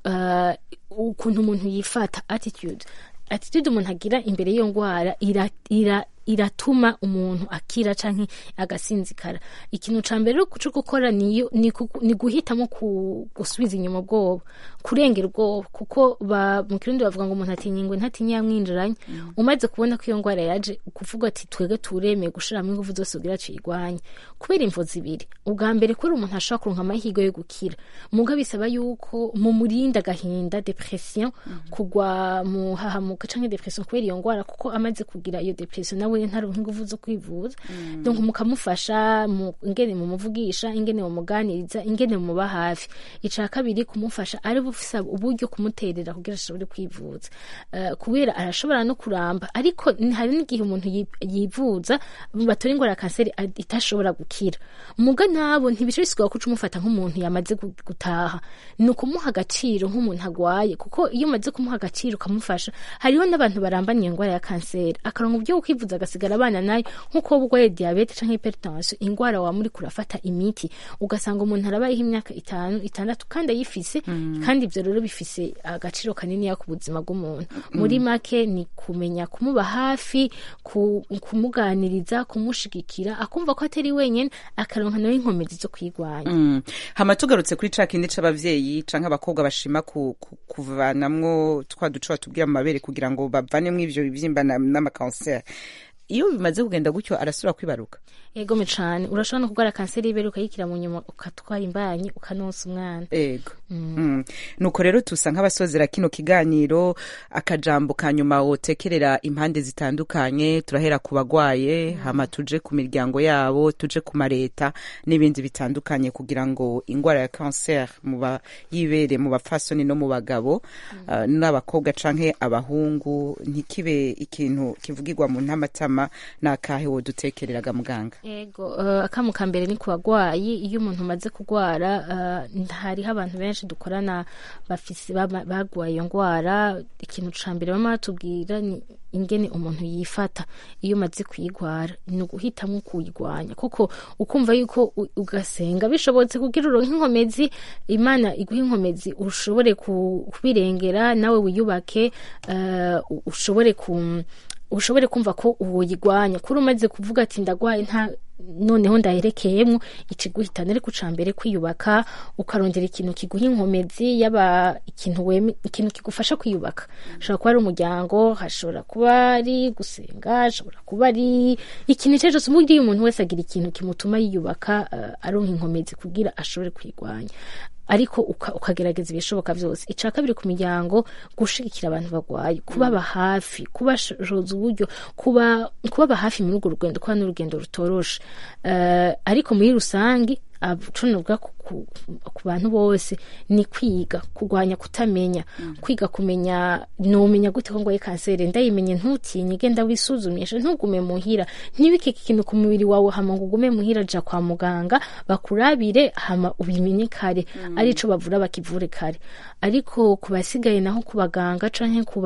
ukuntu umuntu yifata attitude umuntu agira imbere y'iyo ndwara iratuma umuntu akira canke agasinzikara. Ikintu ca mbere cyo gukora ni guhitamo gusubiza inyuma ubwoba, kurengera ubwoba, kuko mu Kirundi bavuga ngo umuntu atinya ingwe ntatinya yamwinjiranye. Umaze kubona ko iyo ngwara yaje, kuvuga ati twege turemeye gushiramo ingufu zose kugira tuyigwanye, kubera imvo zibiri. Ubwa mbere kuri umuntu ashobora kuronka amahirwe yo gukira, muga bisaba yuko mu murinda agahinda, depression, kugwa mu hahamuka canke depression kubera iyo ngwara, kuko amaze kugira iyo depression nawe ntaronka ingufu zo kwivuza. Donc mukamufasha ingene mumuvugisha, ingene mumuganiriza, ingene muba hafi. Ica kabiri kumufasha ari bufisa uburyo kumuterera kugira ashobore kwivuza, kubera arashobora no kuramba, ariko hari n'igihe umuntu yivuza batora ingwara ya kanseri itashobora gukira. Muga nabo ntibishobora kuca umufata nk'umuntu yamaze gutaha, ni ukumuha agaciro nk'umuntu agwaye, kuko iyo umaze kumuha agaciro ukamufasha, hariho n'abantu barambaniye ingwara ya kanseri akaronka uburyo bwo kwivuza agasigara abana nayo, nk'uko urwaye diabete canke hypertension, ingwara wa muri kurafata imiti ugasanga umuntu arabayeho imyaka 5, 6 kandi ayifise, kandi ivyo rero bifise agaciro kanini ya ku buzima bw'umuntu. Muri make ni kumenya kumuba hafi, kumuganiriza, kumushigikira, akumva ko atari wenyene, akaronka nawe inkomezi zo kwigwanya. Hama tugarutse kuri ca kindi c'abavyeyi canke abakobwa bashima kuvanamwo twa duco batubwira mu mabere kugira ngo bavanemo ivyo bivyimba n'amakanseri, iyo bimaze kugenda gutyo arasubira kwibaruka? Ego cane, urashobora no kugwara kanseri y'ibere ukayikira mu nyuma ukatwara imbanyi ukanonsa umwana. Ego. Nuko rero tusa nk'abasozera kino kiganiro, akajambo kanyuma wotekerera impande zitandukanye, turahera ku bagwaye, hama tuje ku miryango yabo, tuje ku mareta n'ibindi bitandukanye, kugira ngo ingwara ya cancer mu yibere mu bapfasoni no mu bagabo n'abakobwa canke abahungu ntikibe ikintu kivugirwa mu ntamatama. Nakahe wodutekereraga muganga? Ego, akamu ka mbere ni ku bagwayi. Iyo umuntu amaze kugwara, hariho abantu benshi dukorana bagwaye iyo ngwara. Ikintu ca mbere bama batubwira ni ingene umuntu yifata iyo umaze kuyigwara, ni uguhitamo kuyigwanya, kuko ukumva yuko ugasenga bishobotse kugira uronke inkomezi, Imana iguha inkomezi ushobore kubirengera, nawe wiyubake, ushobore kumva ko uwoyigwanya. Kuri umaze kuvuga ati ndagwaye noneho ndaherekeyemo, ikiguhitana ariko cambere kwiyubaka, ukarongera ikintu kiguha inkomezi, yaba ikintu kigufasha kwiyubaka. Hashobora kuba ari umuryango, hashobora kuba ari gusenga, hashobora kuba ari ikintu cyose. Uburyo umuntu wese agira ikintu kimutuma yiyubaka, aronka inkomezi kugira ashobore kwigwanya, ariko ukagerageza ibishoboka vyose. Ica kabiri ku miryango, gushigikira abantu bagwaye, kubaba hafi, kubashoza uburyo, kubaba hafi muri urwo rugendo, kuba n'urugendo rutoroshe, ariko muri rusangi acunuvuga ku bantu bose ni kwiga kugwanya kutamenya, kwiga kumenya, nomenya gute ko ngwaye kanseri, ndayimenye, ntutinye, genda wisuzumisha, ntugume muhira, ntibike ikintu ku mubiri wawe hama ngo ugume muhira, ja kwa muganga bakurabire hama ubimenye kare, arico bavura bakivure kare. Ariko kubasigaye naho ku baganga canke ku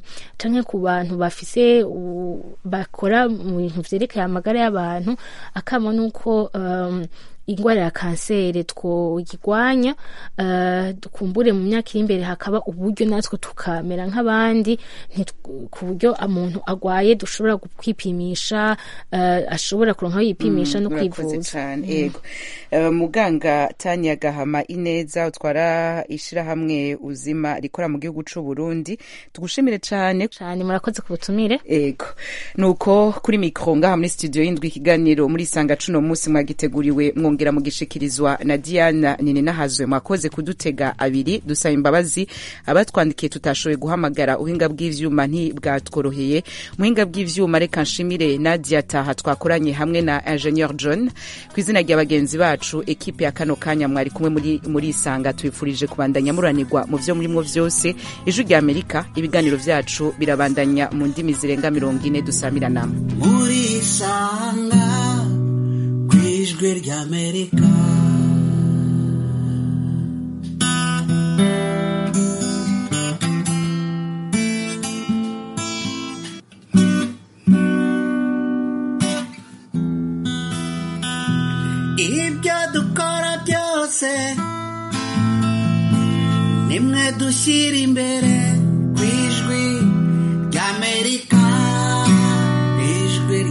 bantu bafise bakora mu bintu vyerekeye amagara y'abantu, akamo nuko ingwara ya kanseri twoyigwanya, dukumbure mu myaka iri imbere hakaba uburyo natwe tukamera nk'abandi, ku buryo umuntu agwaye dushobora kwipimisha, ashobora kuronka yipimisha no kwivuza. Yego. Muganga Tania Gahama Ineza, utwara ishirahamwe Uzima rikora mu gihugu c'u Burundi, tugushimire cane. Murakoze ku butumire. Yego. Nuko kuri micro ngaha muri studio y'indwi ikiganiro muri sanga cuno musi mwagiteguriwe mwongera mugishikirizwa na Diana Ninahazwe. Mwakoze kudutega abiri, dusaba imbabazi abatwandikiye tutashoboye guhamagara, ubuhinga bw'ivyuma ntibwatworoheye. Muhinga bw'ivyuma reka nshimire Nadia Taha twakoranye hamwe na Ingenieur John. Kwizina rya bagenzi bacu ekipe ya kano kanya mwari kumwe muri isanga, twifurije kubandanya muranirwa mu vyo murimwo vyose. Ijwi rya Amerika, ibiganiro vyacu birabandanya mu ndimi zirenga 40 dusamirana. Muri isanga kwijwi rya Amerika. Ibyo dukora byose nimwe dushyira imbere, kwijwi rya Amerika, kwijwi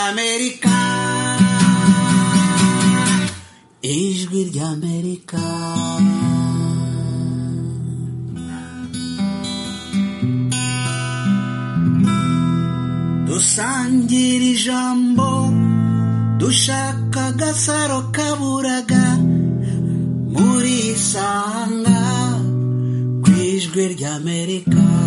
ry'Amerika, ijwi ry'Amerika. Dusangira ijambo, dushaka agasaro kaburaga, muri Isanga ku ijwi ry'Amerika.